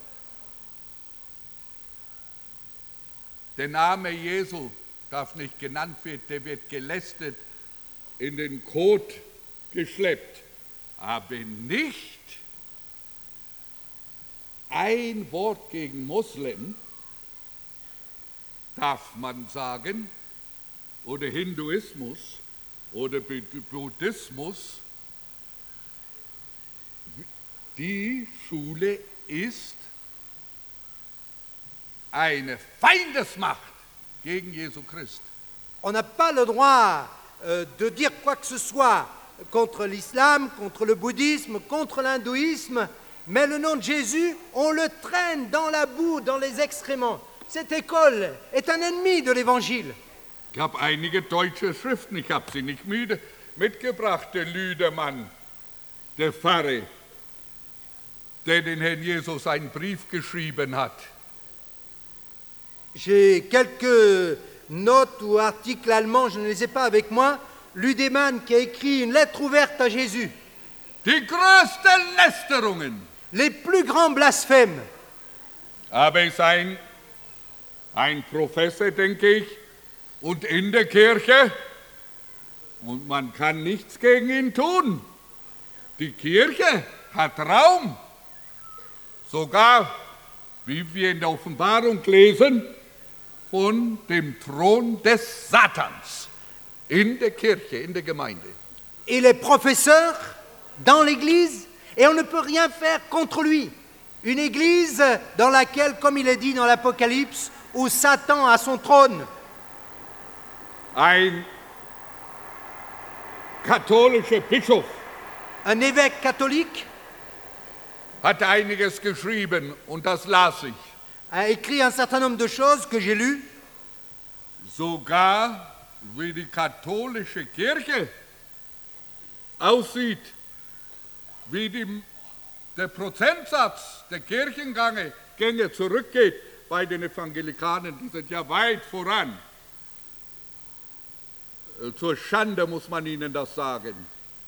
Der Name Jesu darf nicht genannt werden, der wird gelästet, in den Kot geschleppt, aber nicht ein Wort gegen Moslem darf man sagen, oder Hinduismus oder Buddhismus. Die Schule ist eine Feindesmacht gegen Jesu Christ. On n'a pas le droit de dire quoi que ce soit contre l'islam, contre le bouddhisme, contre l'hindouisme, mais le nom de Jésus, on le traîne dans la boue, dans les excréments. Cette école est un ennemi de l'Évangile. Ich habe einige deutsche Schriften, ich habe sie nicht müde mitgebracht. Der Lüdermann, der Pfarrer, der den Herrn Jesus einen Brief geschrieben hat. J'ai quelques notes ou articles allemands, je ne les ai pas avec moi. Lüdemann qui a écrit une lettre ouverte à Jésus. Die größten Lästerungen. Les plus grands blasphèmes. Aber er ist ein Professor, denke ich, und in der Kirche, und man kann nichts gegen ihn tun. Die Kirche hat Raum, sogar, wie wir in der Offenbarung lesen, von dem Thron des Satans in der Kirche, in der Gemeinde. Il est professeur dans l'Église et on ne peut rien faire contre lui. Une Église dans laquelle, comme il est dit dans l'Apocalypse, où Satan a son trône. Ein katholischer Bischof Un évêque catholique hat einiges geschrieben und das las ich. a écrit un certain nombre de choses que j'ai lues. Sogar wie die katholische Kirche aussieht, wie der Prozentsatz der Kirchengänge zurückgeht bei den Evangelikanen, die sind ja weit voran. Zur Schande muss man ihnen das sagen.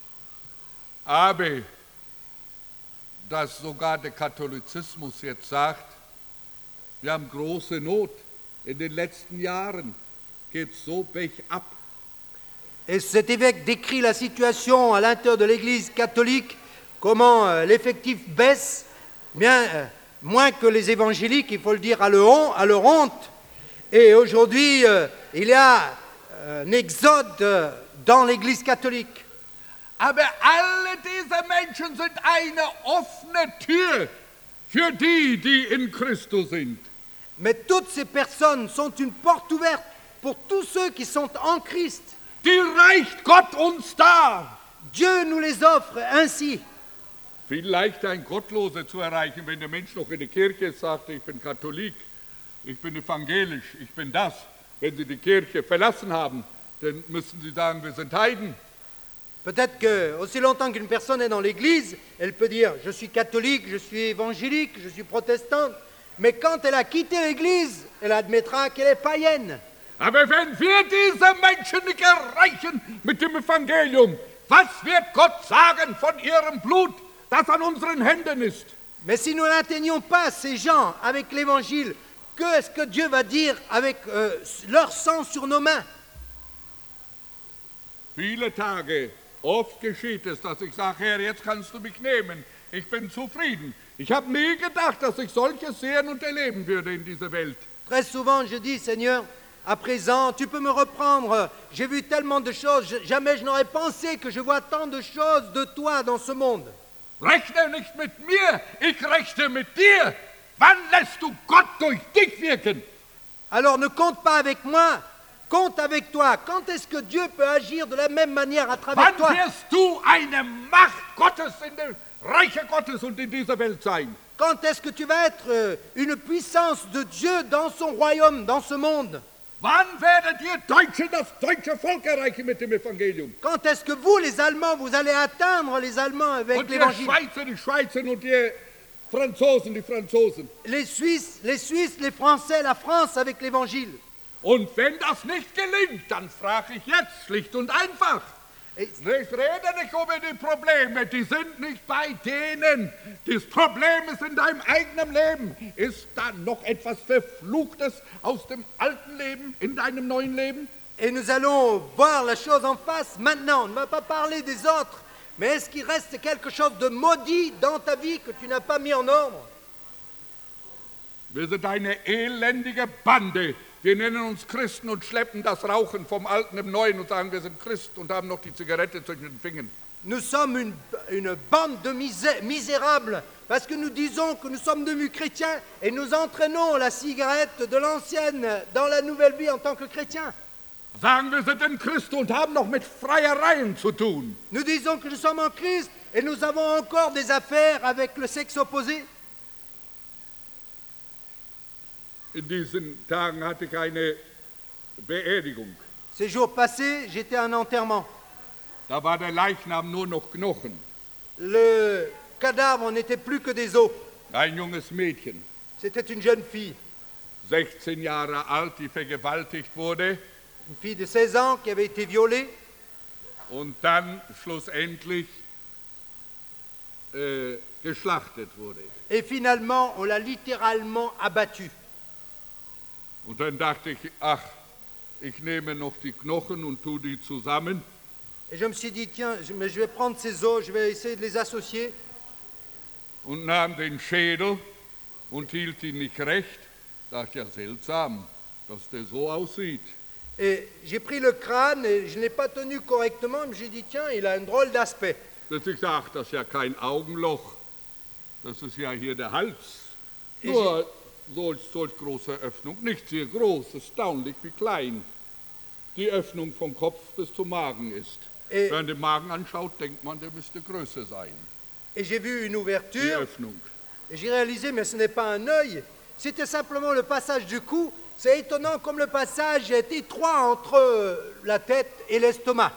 Aber dass sogar der Katholizismus jetzt sagt, wir haben große Not. In den letzten Jahren geht es so bergab. Et cet évêque décrit la situation à l'intérieur de l'Église catholique, comment l'effectif baisse, bien moins que les évangéliques, il faut le dire à leur honte. Et aujourd'hui, il y a un exode dans l'Église catholique. Aber alle diese Menschen sind eine offene Tür für die in Christus sind. Mais toutes ces personnes sont une porte ouverte pour tous ceux qui sont en Christ. Die reicht Gott uns dar. Dieu nous les offre ainsi. Viel leichter ein Gottloser zu erreichen, wenn der Mensch noch in der Kirche sagt, ich bin Katholik, ich bin evangelisch, ich bin das. Wenn sie die Kirche verlassen haben, dann müssen sie sagen, wir sind Heiden. Peut-être que, aussi longtemps qu'une personne est dans l'Église, elle peut dire « je suis catholique, je suis évangélique, je suis protestante », mais quand elle a quitté l'Église, elle admettra qu'elle est païenne. Aber wenn wir diese Menschen nicht erreichen mit dem Evangelium, was wird Gott sagen von ihrem Blut, das an unseren Händen ist? Mais si nous n'atteignons pas ces gens avec l'évangile, qu'est-ce que Dieu va dire avec leur sang sur nos mains? Viele Tage, oft geschieht es, dass ich sage, Herr, jetzt kannst du mich nehmen. Ich bin zufrieden. Ich habe nie gedacht, dass ich solches sehen und erleben würde in dieser Welt. Très souvent, je dis, Seigneur, à présent, tu peux me reprendre. J'ai vu tellement de choses. Jamais je n'aurais pensé que je vois tant de choses de toi dans ce monde. Rechne nicht mit mir, ich rechne mit dir. Wann lässt du Gott durch dich wirken? Alors ne compte pas avec moi, compte avec toi. Quand est-ce que Dieu peut agir de la même manière à travers Wann toi? wirst du eine Macht Gottes in dem Reiche Gottes und in dieser Welt sein? Quand est-ce que tu vas être une puissance de Dieu dans son royaume, dans ce monde? Wann werdet ihr Deutschen das deutsche Volk erreichen mit dem Evangelium? Quand est-ce que vous, les Allemands, vous allez atteindre les Allemands avec Und ihr l'évangile? Schweizer, die Schweizer und die Franzosen, die Franzosen. Les Suisses, les Français, la France avec l'évangile. Und wenn das nicht gelingt, dann frage ich jetzt schlicht und einfach. Et- Ich rede nicht über die Probleme, die sind nicht bei denen. Das Problem ist in deinem eigenen Leben. Ist da noch etwas Verfluchtes aus dem alten Leben in deinem neuen Leben? Et nous allons voir la chose en face maintenant. On ne va pas parler des autres. Mais est-ce qu'il reste quelque chose de maudit dans ta vie que tu n'as pas mis en ordre? Wir sind eine elendige Bande. Wir nennen uns Christen und schleppen das Rauchen vom Alten im Neuen und sagen, wir sind Christ und haben noch die Zigarette zwischen den Fingern. Nous sommes une bande de misérables parce que nous disons que nous sommes devenus chrétiens et nous entraînons la cigarette de l'ancienne dans la nouvelle vie en tant que chrétiens. Sagen, wir sind in Christ und haben noch mit Freiereien zu tun. Nous disons que nous sommes en Christ et nous avons encore des affaires avec le sexe opposé. In diesen Tagen hatte ich eine Beerdigung. Ces jours passés, j'étais à un enterrement. Da war der Leichnam nur noch Knochen. Le cadavre n'était plus que des os. Ein junges Mädchen, C'était une jeune fille, 16 Jahre alt, die vergewaltigt wurde une fille de 16 ans qui avait été violée und dann schlussendlich geschlachtet wurde. et finalement on l'a littéralement abattue. Und dann dachte ich, ach, ich nehme noch die Knochen und tue die zusammen. Et je me suis dit, tiens, mais je vais prendre ces os, je vais essayer de les associer. Und nahm den Schädel und hielt ihn nicht recht. Dachte ja, seltsam, dass der so aussieht. Et j'ai pris le crâne et je ne l'ai pas tenu correctement. Et j'ai dit, tiens, il a un drôle d'aspect. Dass ich sage, das ist ja kein Augenloch, das ist ja hier der Hals. Ich- Nur solch große Öffnung, nicht sehr groß, erstaunlich wie klein die Öffnung vom Kopf bis zum Magen ist. Wenn man den Magen anschaut, denkt man, der müsste größer sein, Et j'ai vu une die ouverture Öffnung. et j'ai réalisé, mais ce n'est pas un œil. C'était simplement le passage du cou. C'est étonnant comme le passage est étroit entre la tête et l'estomac.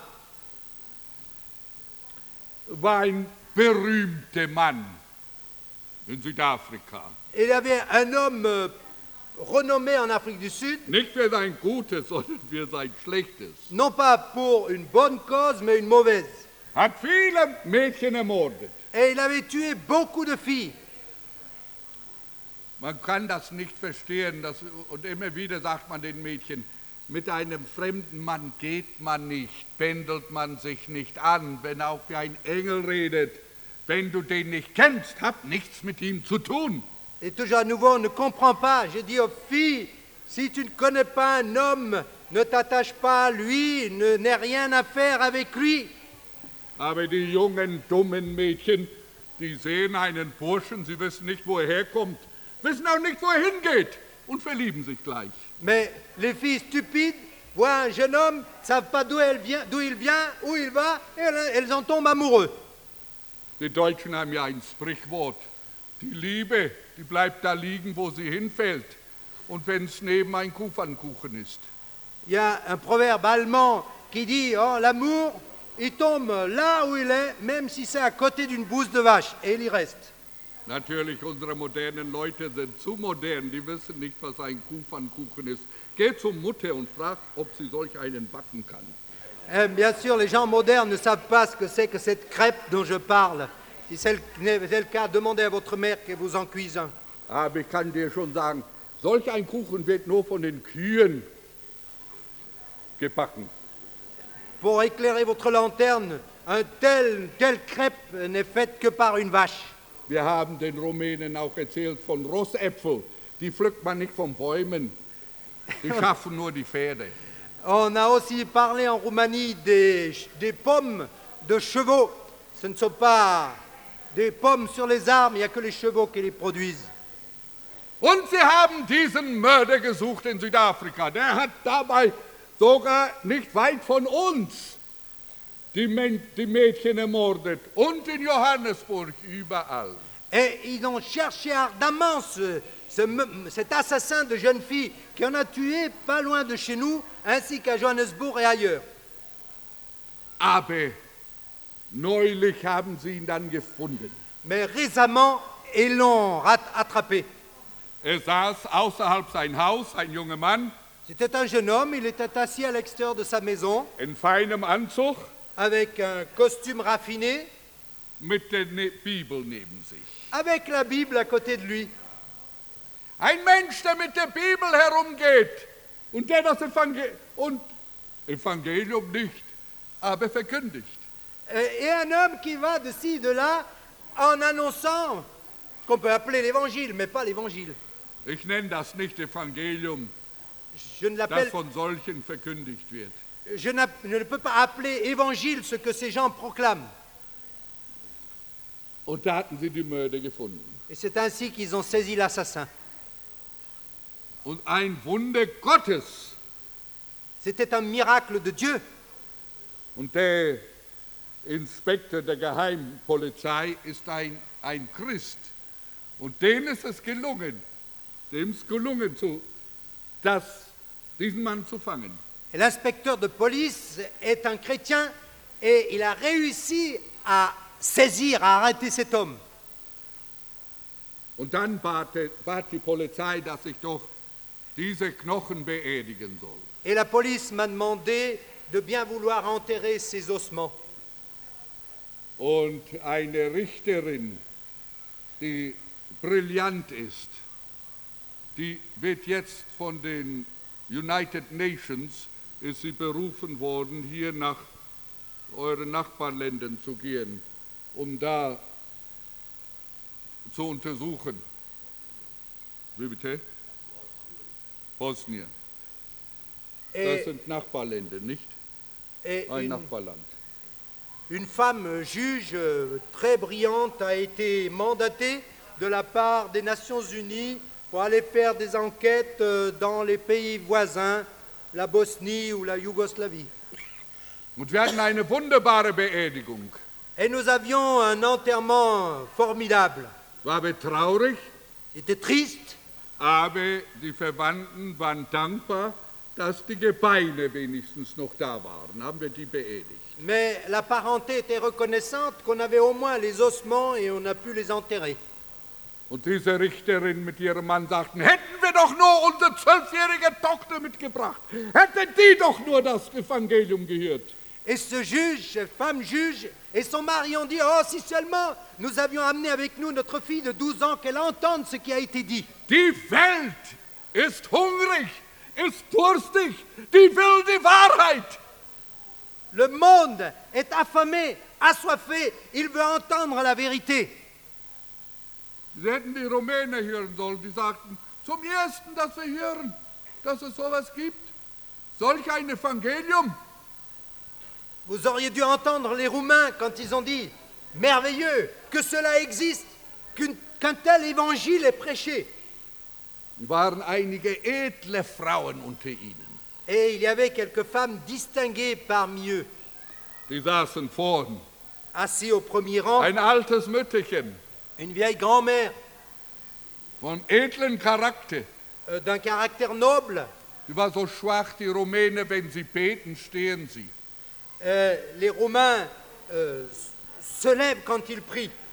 War ein berühmter Mann in Südafrika. Et il y avait un homme renommé en Afrique du Sud, Nicht für sein Gutes, sondern für sein Schlechtes. non pas pour une bonne cause, mais une mauvaise. Hat viele Mädchen ermordet. Et il avait tué beaucoup de filles. Man kann das nicht verstehen. Und immer wieder sagt man den Mädchen, mit einem fremden Mann geht man nicht, pendelt man sich nicht an, wenn auch wie ein Engel redet. Wenn du den nicht kennst, hab nichts mit ihm zu tun. Et toujours à nouveau, on ne comprend pas. Je dis aux filles, si tu ne connais pas un homme, ne t'attache pas à lui, n'aie rien à faire avec lui. Aber die jungen, dummen Mädchen, die sehen einen Burschen, sie wissen nicht, wo er herkommt, wissen auch nicht, wo er hingeht und verlieben sich gleich. Mais les filles stupides voient un jeune homme, ne savent pas d'où il vient, où il va, et elles en tombent amoureux. Die Deutschen haben ja ein Sprichwort. Die Liebe, die bleibt da liegen, wo sie hinfällt. Und wenn es neben ein Kuchenkuchen ist. Il y a un proverbe allemand qui dit, oh, l'amour, il tombe là où il est, même si c'est à côté d'une bouse de vache, et il y reste. Natürlich, unsere modernen Leute sind zu modern, die wissen nicht, was ein Pfannkuchen ist. Geh zur Mutter und frag, ob sie solch einen backen kann. Bien sûr, les gens modernes ne savent pas ce que cette crêpe dont je parle. Si c'est le cas, demandez à votre mère qu'elle vous en cuise un. Aber ich kann dir schon sagen, solch ein Kuchen wird nur von den Kühen gebacken. Pour éclairer votre lanterne, telle crêpe n'est faite que par une vache. Wir haben den Rumänen auch erzählt von Rossäpfel. Die pflückt man nicht von Bäumen, die schaffen nur die Pferde. On a aussi parlé en Roumanie des pommes de chevaux. Ce ne sont pas des pommes sur les arbres, il n'y a que les chevaux qui les produisent. Und sie haben diesen Mörder gesucht in Südafrika. Der hat dabei sogar nicht weit von uns die Mädchen ermordet. Und in Johannesburg, überall. Et ils ont cherché ardemment cet assassin de jeunes filles qui en a tué pas loin de chez nous, ainsi qu'à Johannesburg et ailleurs. Aber neulich haben sie ihn dann gefunden. Mais récemment, ils l'ont attrapé. Saß außerhalb sein Haus, ein junger Mann. C'était un jeune homme, il était assis à l'extérieur de sa maison. In feinem Anzug. Avec un costume raffiné. Mit der Bibel neben sich. Avec la Bible à côté de lui. Ein Mensch, der mit der Bibel herumgeht und der das Evangelium nicht, aber verkündigt. Et un homme qui va de ci, de là, en annonçant ce qu'on peut appeler l'évangile, mais pas l'évangile. Ich nenne das nicht Evangelium, das von solchen verkündigt wird. Je ne peux pas appeler évangile ce que ces gens proclament. Und da hatten sie die Mörder gefunden. Et c'est ainsi qu'ils ont saisi l'assassin. Und ein Wunder Gottes. C'était un miracle de Dieu. Und der Inspektor der Geheimpolizei ist ein Christ. Und dem ist es gelungen, diesen Mann zu fangen. Et l'inspecteur de police est un chrétien et il a réussi à saisir, à arrêter cet homme. Und dann bat die Polizei, dass ich doch diese Knochen beerdigen soll. Et la police m'a demandé de bien vouloir enterrer ses ossements. Und eine Richterin, die brillant ist, die wird jetzt von den United Nations, ist sie berufen worden, hier nach euren Nachbarländern zu gehen, um da zu untersuchen. Wie bitte? Bosnien. Das sind Nachbarländer, nicht? Ein Nachbarland. Une femme juge très brillante a été mandatée de la part des Nations Unies pour aller faire des enquêtes dans les pays voisins, la Bosnie ou la Yougoslavie. Und wir hatten eine wunderbare Beerdigung. Et nous avions un enterrement formidable. War aber traurig. C'était triste. Aber die Verwandten waren dankbar, dass die Gebeine wenigstens noch da waren. Haben wir die beerdigt. Mais la parenté était reconnaissante qu'on avait au moins les ossements et on a pu les enterrer. Und diese Richterin mit ihrem Mann sagten, hätten wir doch nur unsere 12-jährige Tochter mitgebracht, hätte die doch nur das Evangelium gehört. Et ce juge, cette femme juge, et son mari ont dit, oh, si seulement nous avions amené avec nous notre fille de 12 ans, qu'elle entende ce qui a été dit. Die Welt ist hungrig, ist durstig, die will die Wahrheit. Le monde est affamé, assoiffé, il veut entendre la vérité. Sie hätten die Rumänen hören sollen, die sagten, zum Ersten, dass wir hören, dass es sowas gibt, solch ein Evangelium. Vous auriez dû entendre les Roumains quand ils ont dit « Merveilleux, que cela existe, qu'un tel évangile est prêché. » Waren einige edle Frauen unter ihnen. Et il y avait quelques femmes distinguées parmi eux. Die saßen vorn. Assis au premier rang. Ein altes Mütterchen. Une vieille grand-mère. Von edlen Charakter. D'un caractère noble. Die war so schwach, die Rumänen, wenn sie beten, stehen sie. Les Romains se lèvent quand ils prient.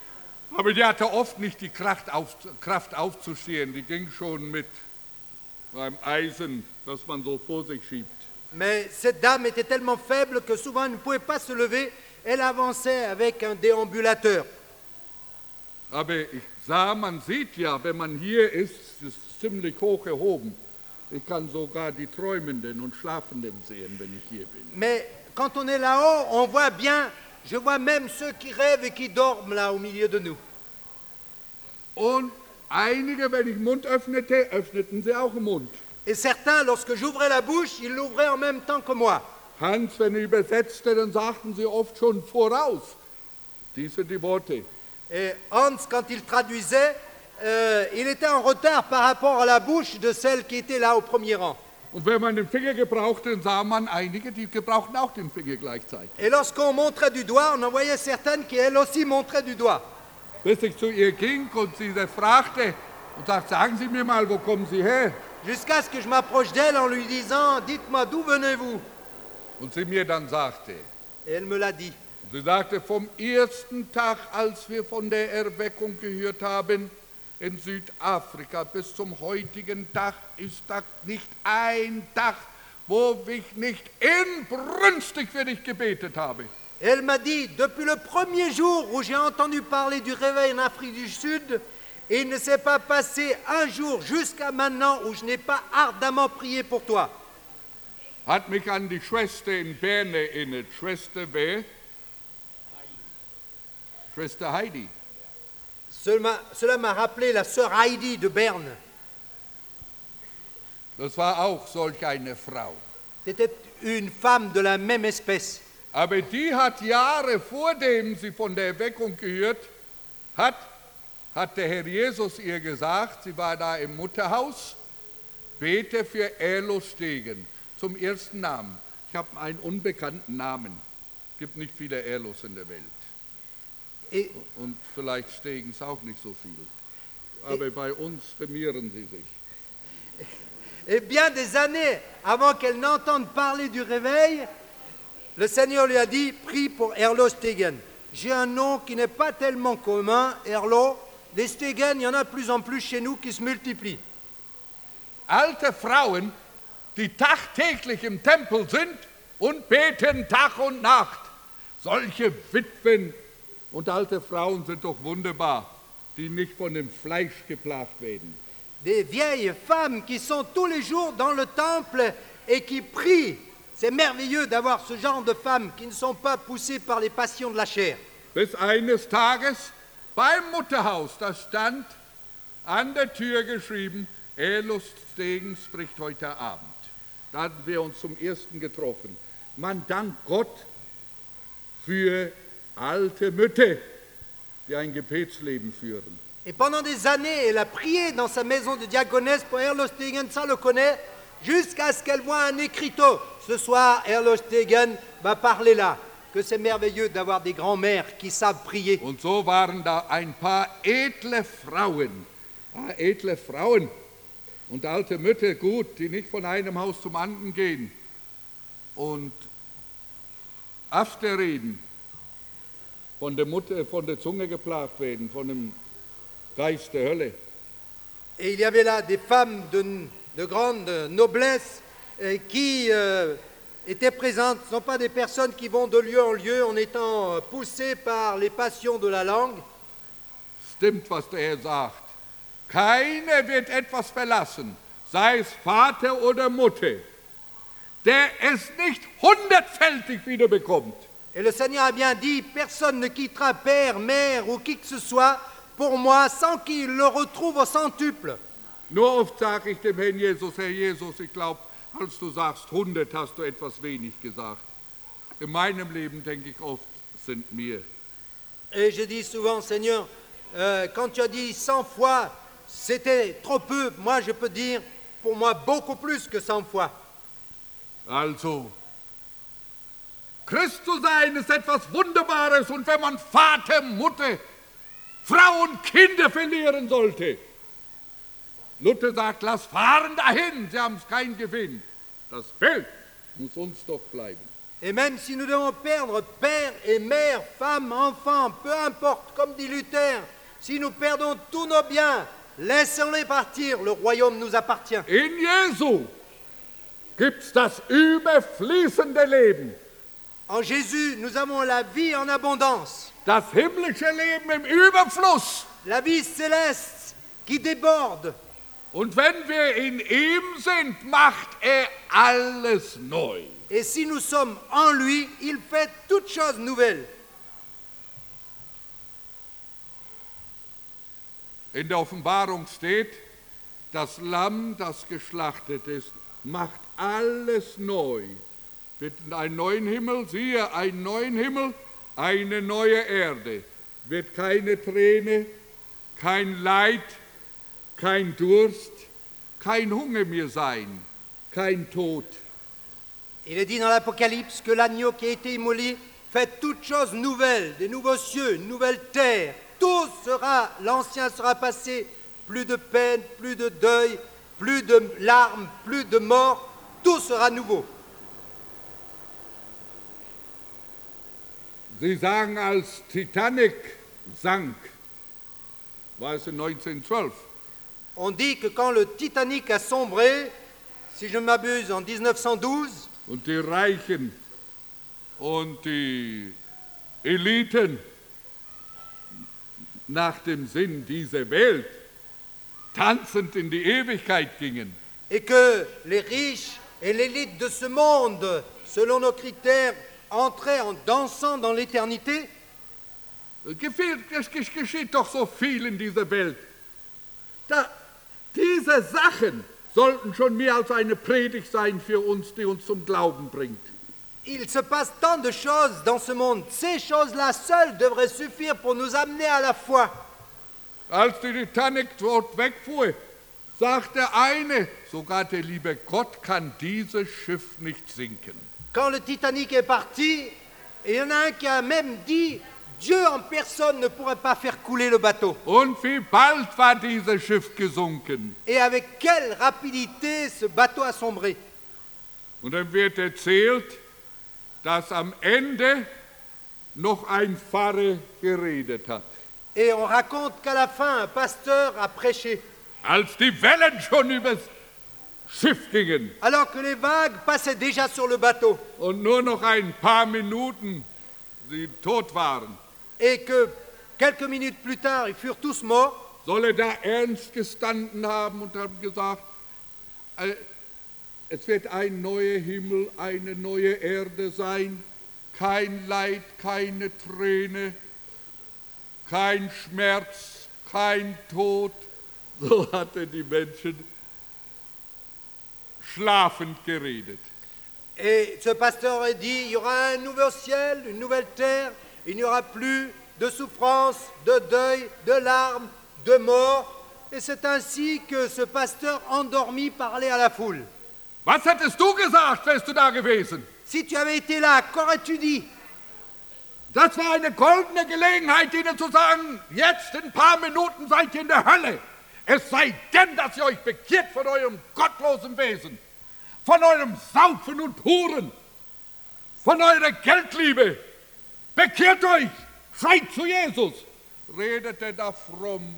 Aber die hatte oft nicht die Kraft aufzustehen. Die ging schon mit einem Eisen, das man so vor sich schiebt. Mais cette dame était tellement faible que souvent elle ne pouvait pas se lever. Elle avançait avec un déambulateur. Aber ich sah, man sieht ja, wenn man hier ist, es ist ziemlich hoch erhoben. Ich kann sogar die Träumenden und Schlafenden sehen, wenn ich hier bin. Mais quand on est là-haut, on voit bien, je vois même ceux qui rêvent et qui dorment là au milieu de nous. Und einige, wenn ich den Mund öffnete, öffneten sie auch den Mund. Et certains, lorsque j'ouvrais la bouche, ils l'ouvraient en même temps que moi. Hans, wenn er übersetzte, dann sagten sie oft schon voraus. Dies sind die Worte. Et Hans, quand il traduisait, il était en retard par rapport à la bouche de celle qui était là au premier rang. Und wenn man den Finger gebrauchte, dann sah man einige, die gebrauchten auch den Finger gleichzeitig. Et lorsqu'on montrait du doigt, on en voyait certaines qui elles aussi montraient du doigt. Bis ich zu ihr ging und sie fragte und sagte, sagen Sie mir mal, wo kommen Sie her? Jusqu'à ce que je m'approche d'elle en lui disant, dites-moi, d'où venez-vous? Und sie mir dann sagte, Et elle me l'a dit. sie sagte, vom ersten Tag, als wir von der Erweckung gehört haben, in Südafrika bis zum heutigen Tag ist da nicht ein Tag, wo ich nicht inbrünstig für dich gebetet habe. Elle m'a dit, depuis le premier jour où j'ai entendu parler du réveil en Afrique du Sud, il ne s'est pas passé un jour jusqu'à maintenant où je n'ai pas ardemment prié pour toi. Hat mich an die Schwester in Bern erinnert. Schwester wer? Schwester Heidi. Cela m'a rappelé la sœur Heidi de Berne. Das war auch solch eine Frau. C'était une femme de la même espèce. Aber die hat Jahre vordem sie von der Erweckung gehört hat der Herr Jesus ihr gesagt, sie war da im Mutterhaus, bete für Erlo Stegen zum ersten Namen. Ich habe einen unbekannten Namen. Es gibt nicht viele Erlos in der Welt. Und vielleicht Stegens auch nicht so viel. Aber bei uns vermehren sie sich. Et bien des années avant qu'elle n'entende parler du réveil, le Seigneur lui a dit, prie pour Erlo Stegen. J'ai un nom qui n'est pas tellement commun, Erlo. Les Stegen, il y en a de plus en plus chez nous qui se multiplient. Alte Frauen, die tagtäglich im Tempel sind und beten Tag und Nacht. Solche Witwen und alte Frauen sind doch wunderbar, die nicht von dem Fleisch geplagt werden. Des vieilles femmes qui sont tous les jours dans le temple et qui prient. C'est merveilleux d'avoir ce genre de femmes qui ne sont pas poussées par les passions de la chair. Bis eines Tages beim Mutterhaus, da stand an der Tür geschrieben, Erlo Stegen spricht heute Abend. Da hatten wir uns zum ersten getroffen. Man dankt Gott für alte Mütter, die ein Gebetsleben führen. Et pendant des années, elle a prié dans sa maison de diaconesse pour Erlo Stegen, ça le connaît, jusqu'à ce qu'elle voit un écriteau. Ce soir, Erlo Stegen va parler là. Que c'est merveilleux d'avoir des grands-mères qui savent prier. Und so waren da ein paar edle Frauen und alte Mütter, gut, die nicht von einem Haus zum anderen gehen und Afterreden von der Mutter, von der Zunge geplagt werden, von dem Geist der Hölle. Et il y avait là des femmes de grande noblesse qui étaient présentes. Ce ne sont pas des personnes qui vont de lieu en lieu en étant poussées par les passions de la langue. Stimmt, was der Herr sagt. Keiner wird etwas verlassen, sei es Vater oder Mutter, der es nicht hundertfältig wiederbekommt. Et le Seigneur a bien dit, personne ne quittera père, mère ou qui que ce soit pour moi sans qu'il le retrouve au centuple. Nur oft sage ich dem Herrn Jesus, Herr Jesus, ich glaube, als du sagst 100, hast du etwas wenig gesagt. In meinem Leben denke ich oft, sind mir. Et je dis souvent, Seigneur, quand tu as dit 100 fois, c'était trop peu. Moi, je peux dire, pour moi, beaucoup plus que 100 fois. Also, Christ zu sein ist etwas Wunderbares und wenn man Vater, Mutter, Frau und Kinder verlieren sollte, Luther sagt, lass fahren dahin, sie haben keinen Gewinn. Das Feld muss uns doch bleiben. Et même si nous devons perdre père et mère, femme, enfant, peu importe, comme dit Luther, Si nous perdons tous nos biens, laissons-les partir, le royaume nous appartient. In Jesu gibt's das überfließende Leben. En Jésus, nous avons la vie en abondance, Das himmlische Leben im Überfluss. la vie céleste qui déborde. Und wenn wir in ihm sind, macht er alles neu. Et si nous sommes en lui, il fait toutes choses nouvelles. In der Offenbarung steht, das Lamm, das geschlachtet ist, macht alles neu. Wird einen neuen Himmel, siehe, einen neuen Himmel, eine neue Erde. Wird keine Träne, kein Leid, kein Durst, kein Hunger mehr sein, kein Tod. Il est dit dans l'Apocalypse que l'agneau qui a été immolé fait toutes choses nouvelles, des nouveaux cieux, une nouvelle terre. Tout sera, l'ancien sera passé, plus de peine, plus de deuil, plus de larmes, plus de mort, tout sera nouveau. Sie sagen, als Titanic sank, war es in 1912, On dit que quand le Titanic a sombré, si je ne m'abuse, en 1912, und die Reichen und die Eliten nach dem Sinn dieser Welt tanzend in die Ewigkeit gingen, et que les riches et l'élite de ce monde, selon nos critères, entraient en dansant dans l'éternité, es geschieht doch so viel in dieser Welt. Diese Sachen sollten schon mehr als eine Predigt sein für uns, die uns zum Glauben bringt. il se passe tant de choses dans ce monde. Ces choses-là seules devraient suffire pour nous amener à la foi. Als die Titanic dort wegfuhr, sagte eine, sogar der liebe Gott kann dieses Schiff nicht sinken. Quand le Titanic est parti, il y en a un qui a même dit Dieu en personne ne pourrait pas faire couler le bateau. Und wie bald war dieses Schiff gesunken. Et avec quelle rapidité ce bateau a sombré. Und dann wird erzählt, dass am Ende noch ein Pfarrer geredet hat. Et on raconte qu'à la fin, un pasteur a prêché. Als die Wellen schon übers Schiff gingen Alors que les vagues passaient déjà sur le bateau. und nur noch ein paar Minuten sie tot waren, Et que quelques minutes plus tard, ils furent tous morts. soll er da ernst gestanden haben und haben gesagt, es wird ein neuer Himmel, eine neue Erde sein, kein Leid, keine Träne, kein Schmerz, kein Tod. So hat er die Menschen schlafend geredet. Et ce pasteur a dit, il y aura un nouveau ciel, une nouvelle terre, il n'y aura plus de souffrance, de deuil, de larmes, de mort. Et c'est ainsi que ce pasteur endormi parlait à la foule. Was hättest du gesagt, wärst du da gewesen? Si tu avais été là, qu'aurais-tu dit? Das war eine goldene Gelegenheit, ihnen zu sagen, jetzt in ein paar Minuten seid ihr in der Hölle. Es sei denn, dass ihr euch bekehrt von eurem gottlosen Wesen, von eurem Saufen und Huren, von eurer Geldliebe. Bekehrt euch, schreit zu Jesus. Redet er da fromm.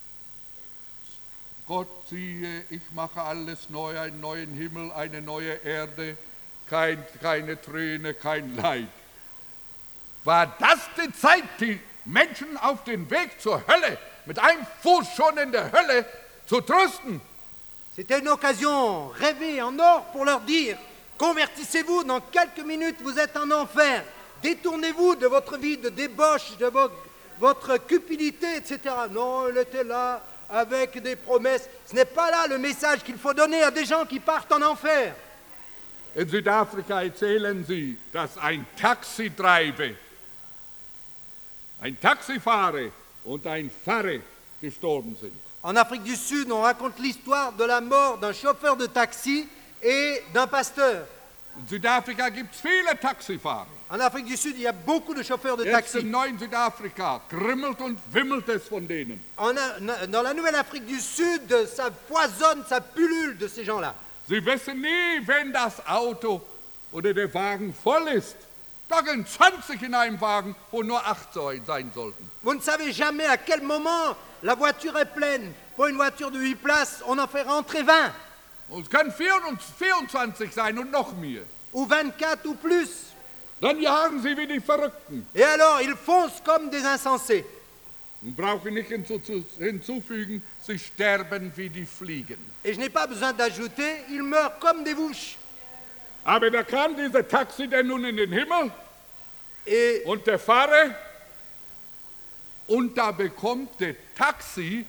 Gott, siehe, ich mache alles neu, einen neuen Himmel, eine neue Erde, keine Träne, kein Leid. War das die Zeit, die Menschen auf den Weg zur Hölle, mit einem Fuß schon in der Hölle, zu trösten? C'était une occasion rêvée en or pour leur dire, convertissez-vous, dans quelques minutes vous êtes en enfer. Détournez-vous de votre vie de débauche, de votre cupidité, etc. Non, il était là avec des promesses. Ce n'est pas là le message qu'il faut donner à des gens qui partent en enfer. In Südafrika erzählen sie, dass ein Taxitreiber, ein Taxifahrer und ein Pfarrer gestorben sind. En Afrique du Sud, on raconte l'histoire de la mort d'un chauffeur de taxi et d'un pasteur. In Südafrika gibt es viele Taxifahrer. En Afrique du Sud, il y a beaucoup de chauffeurs de Jetzt taxi. im neuen Südafrika grimmelt und wimmelt es von denen. Dans la Nouvelle-Afrique du Sud, ça foisonne, ça pullule de ces gens-là. Sie wissen nie, wenn das Auto oder der Wagen voll ist, Da gehen 20 in einem Wagen, wo nur 8 sein sollten. Vous ne savez jamais à quel moment la voiture est pleine. Pour une voiture de 8 places, on en fait rentrer 20. Und es können 24 sein und noch mehr. Ou 24 ou plus. Dann jagen sie wie die Verrückten. Et alors, ils foncent comme des insensés. Und brauche nicht hinzufügen, sie sterben wie die Fliegen. Et je n'ai pas besoin d'ajouter, ils meurent comme des mouches. Aber da kam dieser Taxi denn nun in den Himmel Et und der Fahrer, und da bekommt der Taxifahrer,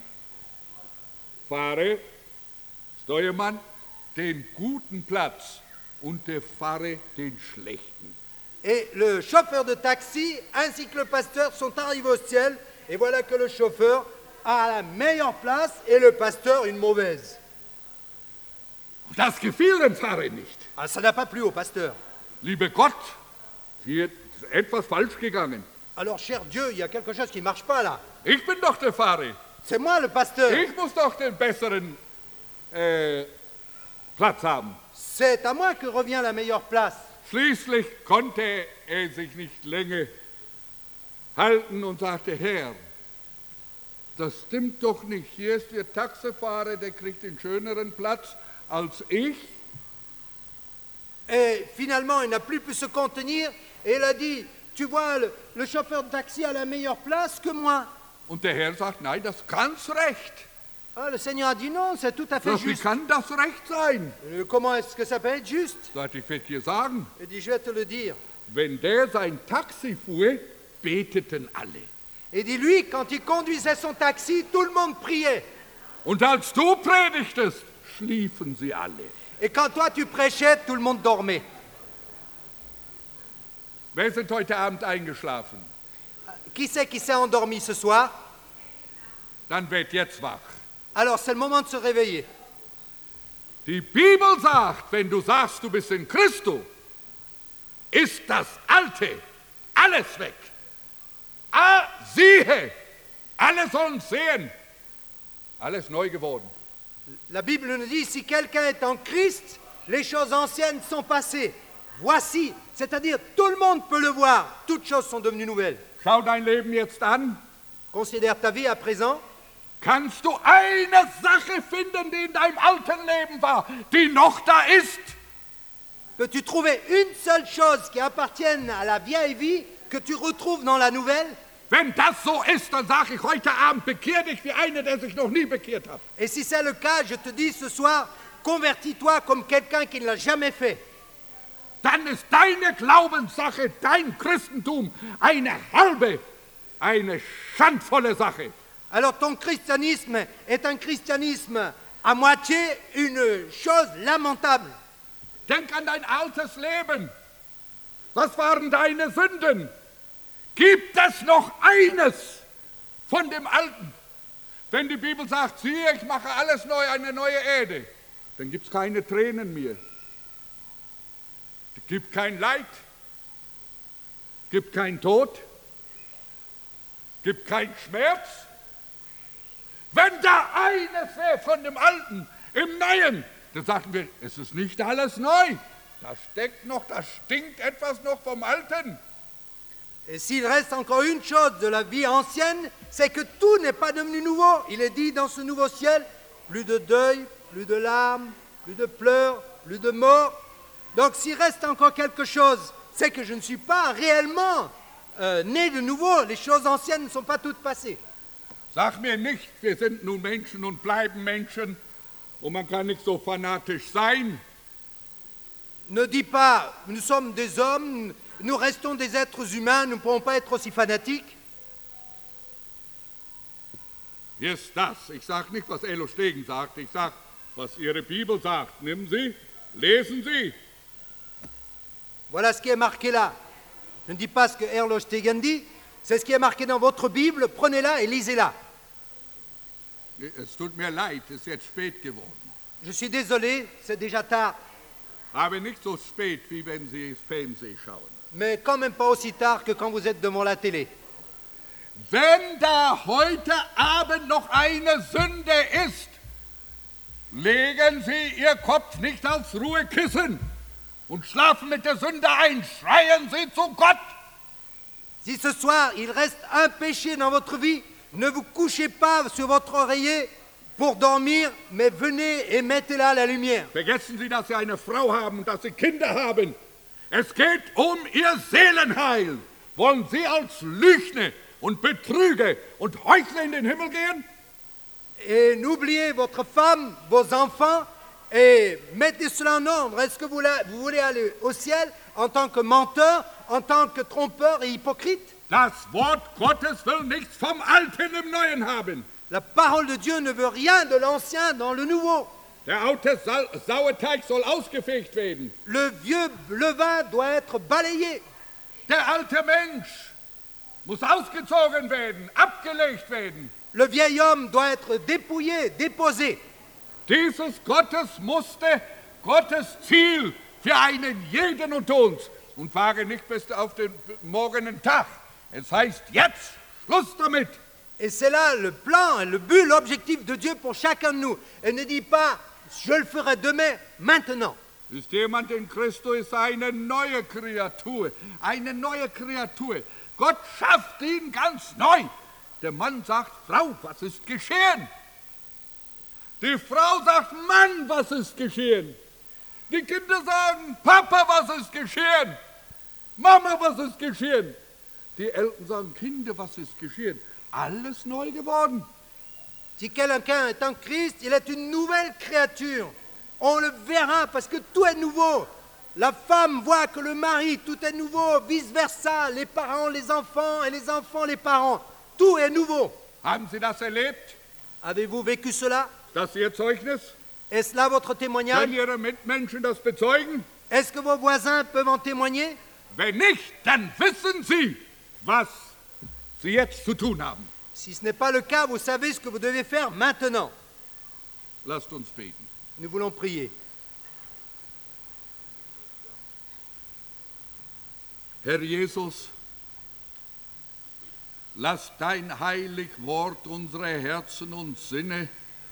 Steuermann, den guten Platz und der Fahrer den schlechten. Et le chauffeur de taxi ainsi que le pasteur sont arrivés au ciel. Et voilà que le chauffeur a la meilleure place et le pasteur une mauvaise. Und das gefiel dem Fahrer nicht. Ah, ça n'a pas plu au pasteur. Lieber Gott, hier ist etwas falsch gegangen. Alors, cher Dieu, il y a quelque chose qui ne marche pas là. Ich bin doch der Fahrer. C'est moi le pasteur. Ich muss doch den besseren Platz haben. C'est à moi que revient la meilleure place. Schließlich konnte er sich nicht länger halten und sagte, Herr, das stimmt doch nicht. Hier ist der Taxifahrer, der kriegt den schöneren Platz als ich. Et finalement, il n'a plus pu se contenir et il a dit, tu vois, le chauffeur de taxi a la meilleure place que moi. Und der Herr sagt, nein, das ist ganz recht. Ah, le Seigneur a dit non, c'est tout à fait Wie juste. kann das recht sein? Comment est-ce que ça peut être juste? Sagt, ich werde dir sagen, Il dit, je vais te le dire. wenn der sein Taxi fuhr, beteten alle. Et dit, lui, quand il conduisait son taxi, tout le monde priait. Und als du predigtest, schliefen sie alle. Et quand toi, tu prêchais, tout le monde dormait. Wer sind heute Abend eingeschlafen? Qui c'est qui s'est endormi ce soir? Dann werd jetzt wach. Alors, c'est le moment de se réveiller. Die Bibel sagt, wenn du sagst, du bist in Christus, ist das Alte alles weg. Ah, siehe, alle sollen sehen, alles neu geworden. La Bible nous dit, si quelqu'un est en Christ, les choses anciennes sont passées. Voici, c'est-à-dire tout le monde peut le voir, toutes choses sont devenues nouvelles. Schau dein Leben jetzt an. Considère ta vie à présent. Kannst du eine Sache finden, die in deinem alten Leben war, die noch da ist? Peux-tu trouver une seule chose qui appartienne à la vieille vie que tu retrouves dans la nouvelle? Wenn das so ist, dann sage ich heute Abend, bekehr dich wie einer, der sich noch nie bekehrt hat. Et si c'est le cas, je te dis ce soir, convertis-toi comme quelqu'un qui ne l'a jamais fait. Dann ist deine Glaubenssache, dein Christentum eine halbe, eine schandvolle Sache. Alors ton christianisme est un christianisme à moitié une chose lamentable. Denk an dein altes Leben. Was waren deine Sünden? Gibt es noch eines von dem Alten? Wenn die Bibel sagt, siehe, ich mache alles neu, eine neue Erde, dann gibt es keine Tränen mehr. Es gibt kein Leid, gibt kein Tod, gibt kein Schmerz. Wenn da eines wäre von dem Alten im Neuen, dann sagten wir, es ist nicht alles neu. Da steckt noch, da stinkt etwas noch vom Alten. Et s'il reste encore une chose de la vie ancienne, c'est que tout n'est pas devenu nouveau. Il est dit dans ce nouveau ciel, plus de deuil, plus de larmes, plus de pleurs, plus de morts. Donc s'il reste encore quelque chose, c'est que je ne suis pas réellement né de nouveau. Les choses anciennes ne sont pas toutes passées. Sag mir nicht, wir sind nun Menschen und bleiben Menschen und man kann nicht so fanatisch sein. Ne dis pas, nous sommes des hommes, nous restons des êtres humains, nous ne pourrons pas être aussi fanatiques. Hier ist das. Ich sage nicht, was Elo Stegen sagt, ich sage, was Ihre Bibel sagt. Nehmen Sie, lesen Sie. Voilà ce qui est marqué là. Je ne dis pas ce que Erlo Stegen dit, c'est ce qui est marqué dans votre Bible, prenez-la et lisez-la. Es tut mir leid, es ist jetzt spät geworden. Je suis désolé, c'est déjà tard, Aber nicht so spät, wie wenn Sie Fernsehen schauen. mais quand même pas aussi tard que quand vous êtes devant la télé. Wenn da heute Abend noch eine Sünde ist, legen Sie Ihr Kopf nicht aufs Ruhekissen und schlafen mit der Sünde ein, schreien Sie zu Gott. Si ce soir il reste un péché dans votre vie, ne vous couchez pas sur votre oreiller pour dormir, mais venez et mettez-la à la lumière. Vergessen Sie, dass Sie eine Frau haben und dass Sie Kinder haben. Es geht um Ihr Seelenheil. Wollen Sie als Lügner und Betrüger und Heuchler in den Himmel gehen? Et n'oubliez votre femme, vos enfants, et mettez cela en ordre. Est-ce que vous voulez aller au ciel en tant que menteur, en tant que trompeur et hypocrite? Das Wort Gottes will nichts vom Alten im Neuen haben. La parole de Dieu ne veut rien de l'ancien dans le nouveau. Der alte Sauerteig soll ausgefegt werden. Le vieux levain doit être balayé. Der alte Mensch muss ausgezogen werden, abgelegt werden. Le vieil homme doit être dépouillé, déposé. Dieses Gottesmuster, Gottes Ziel für einen jeden unter uns. Und wage nicht bis auf den morgigen Tag. Es heißt jetzt, Schluss damit. Et c'est là le plan, le but, l'objectif de Dieu pour chacun de nous. Et ne dit pas, je le ferai demain, maintenant. Ist jemand in Christus, ist eine neue Kreatur. Eine neue Kreatur. Gott schafft ihn ganz neu. Der Mann sagt, Frau, was ist geschehen? Die Frau sagt, Mann, was ist geschehen? Die Kinder sagen, Papa, was ist geschehen? Mama, was ist geschehen? Die Eltern sagen, Kinder, was ist geschehen? Alles neu geworden. Si quelqu'un est en Christ, il est une nouvelle créature. On le verra parce que tout est nouveau. La femme voit que le mari, tout est nouveau, vice-versa, les parents, les enfants et les enfants, les parents. Tout est nouveau. Haben Sie das erlebt? Avez-vous vécu cela? Ist das Ihr Zeugnis? Est-ce là votre témoignage? Können Ihre Mitmenschen das bezeugen? Est-ce que vos voisins peuvent en témoigner? Wenn nicht, dann wissen Sie, was Sie jetzt zu tun haben. Si ce n'est pas le cas, vous savez ce que vous devez faire maintenant. Lasst uns beten. Nous voulons prier. Herr Jesus, lass dein heilig Wort unsere Herzen und Sinne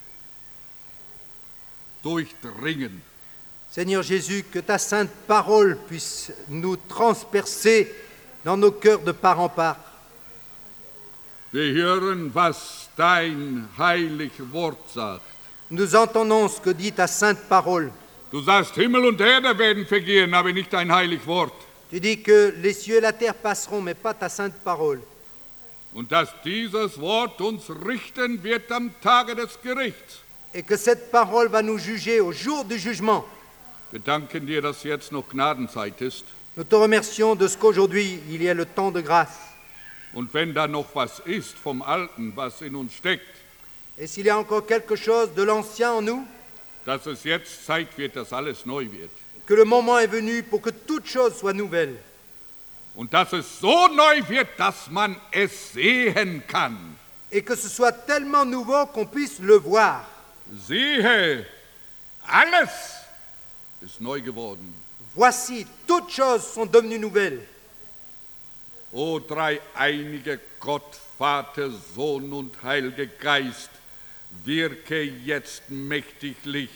durchdringen. Seigneur Jésus, que ta sainte parole puisse nous transpercer dans nos cœurs de part en part. Wir hören, was dein heilig Wort sagt. Nous entendons ce que dit ta sainte parole. Du sagst, Himmel und Erde werden vergehen, aber nicht dein heilig Wort. Tu dis que les cieux et la terre passeront, mais pas ta sainte parole. Und dass dieses Wort uns richten wird am Tage des Gerichts. Et que cette parole va nous juger au jour du jugement. Wir danken dir, dass jetzt noch Gnadenzeit ist. Nous te remercions de ce qu'aujourd'hui, il y a le temps de grâce. Und wenn da noch was ist vom Alten, was in uns steckt, Et s'il y a encore quelque chose de l'ancien en nous, dass es jetzt Zeit wird, dass alles neu wird. que le moment est venu pour que toute chose soit nouvelle. Und dass es so neu wird, dass man es sehen kann. Et que ce soit tellement nouveau qu'on puisse le voir. Siehe, alles ist neu geworden. Voici, toutes choses sont devenues nouvelles. O dreieinige Gott, Vater, Sohn und Heiliger Geist, wirke jetzt mächtiglich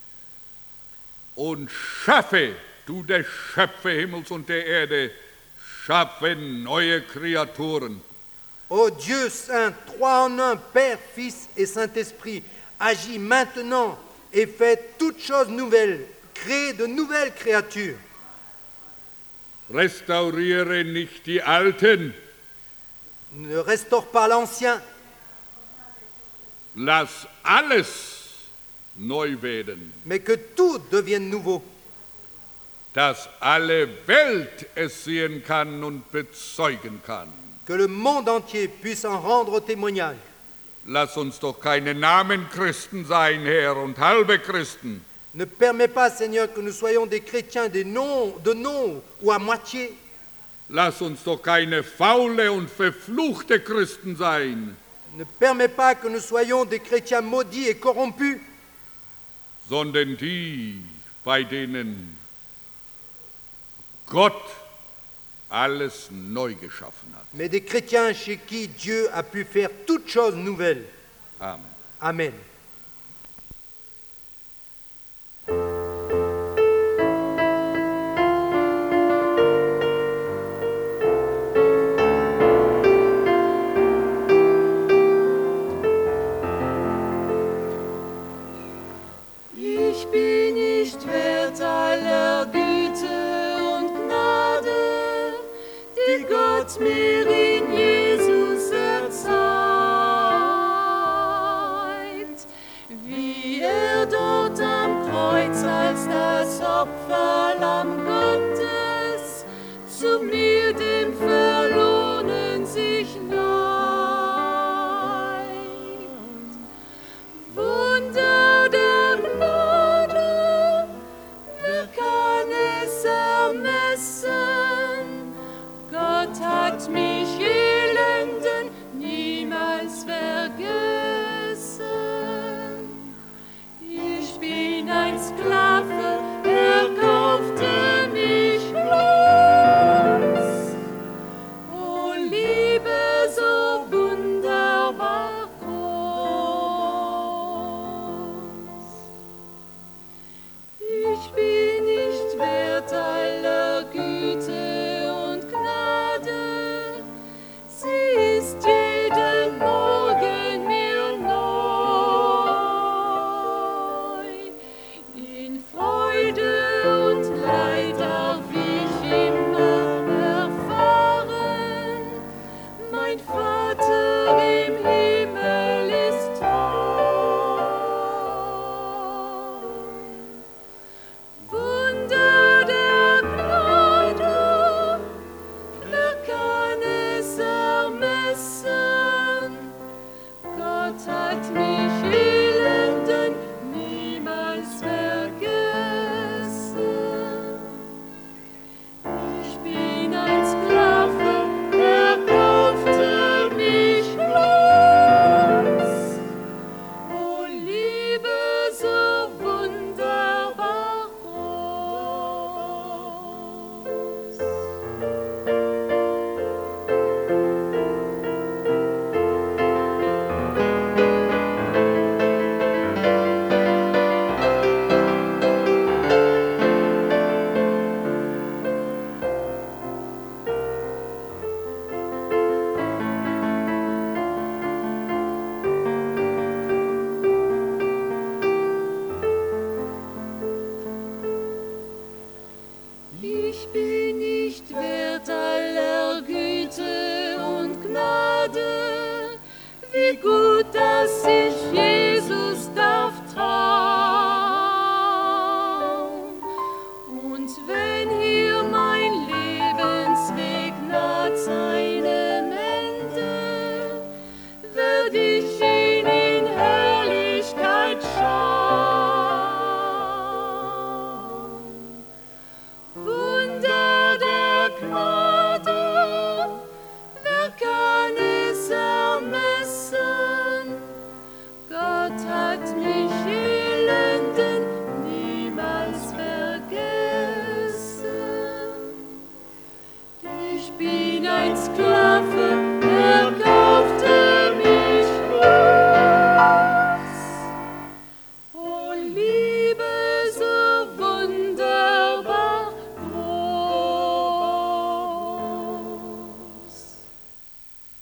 und schaffe, du der Schöpfer Himmels und der Erde, schaffe neue Kreaturen. Ô Dieu saint, trois en un, Père, Fils et Saint-Esprit, agis maintenant et fais toutes choses nouvelles, crée de nouvelles créatures. Restauriere nicht die Alten, Ne restaure pas l'ancien, lass alles neu werden, mais que tout devienne nouveau, dass alle Welt es sehen kann und bezeugen kann. que le monde entier puisse en rendre témoignage. Lass uns doch keine Namenchristen sein, Herr, und halbe Christen. Ne permets pas, Seigneur, que nous soyons des chrétiens de nom ou à moitié. Lass uns doch keine faule und verfluchte Christen sein, Ne permets pas que nous soyons des chrétiens maudits et corrompus, sondern die, bei denen Gott alles neu geschaffen hat. mais des chrétiens chez qui Dieu a pu faire toutes choses nouvelles. Amen. Amen. hat mir in Jesus erzeigt, wie dort am Kreuz als das Opferlamm Gottes zu mir, dem Verlorenen, sich neigt. Wunder der Gnade, wer kann es ermessen? Gott hat mich Elenden niemals vergessen. Ich bin ein Sklave, er kaufte mich los. O Liebe so wunderbar groß. Ich bin nicht wert aller Güte und Gnade, sie ist jeden Morgen mir neu. In Freude und Leid darf ich immer erfahren, mein Vater im Himmel ist treu. Wunder der Gnade, wer kann es ermessen? Gott hat mich Elenden niemals vergessen. Ich bin ein Sklave, er kaufte mich los. O Liebe so wunderbar groß. Ich bin nicht wert aller Güte und Gnade, wie gut, dass ich Jesus darf trauen. Und wenn hier mein Lebensweg naht seinem Ende, werd ich ihn in Herrlichkeit schauen. Wunder der Gnade, wer kann es ermessen? Gott hat mich Elenden niemals vergessen. Ich bin ein Sklave,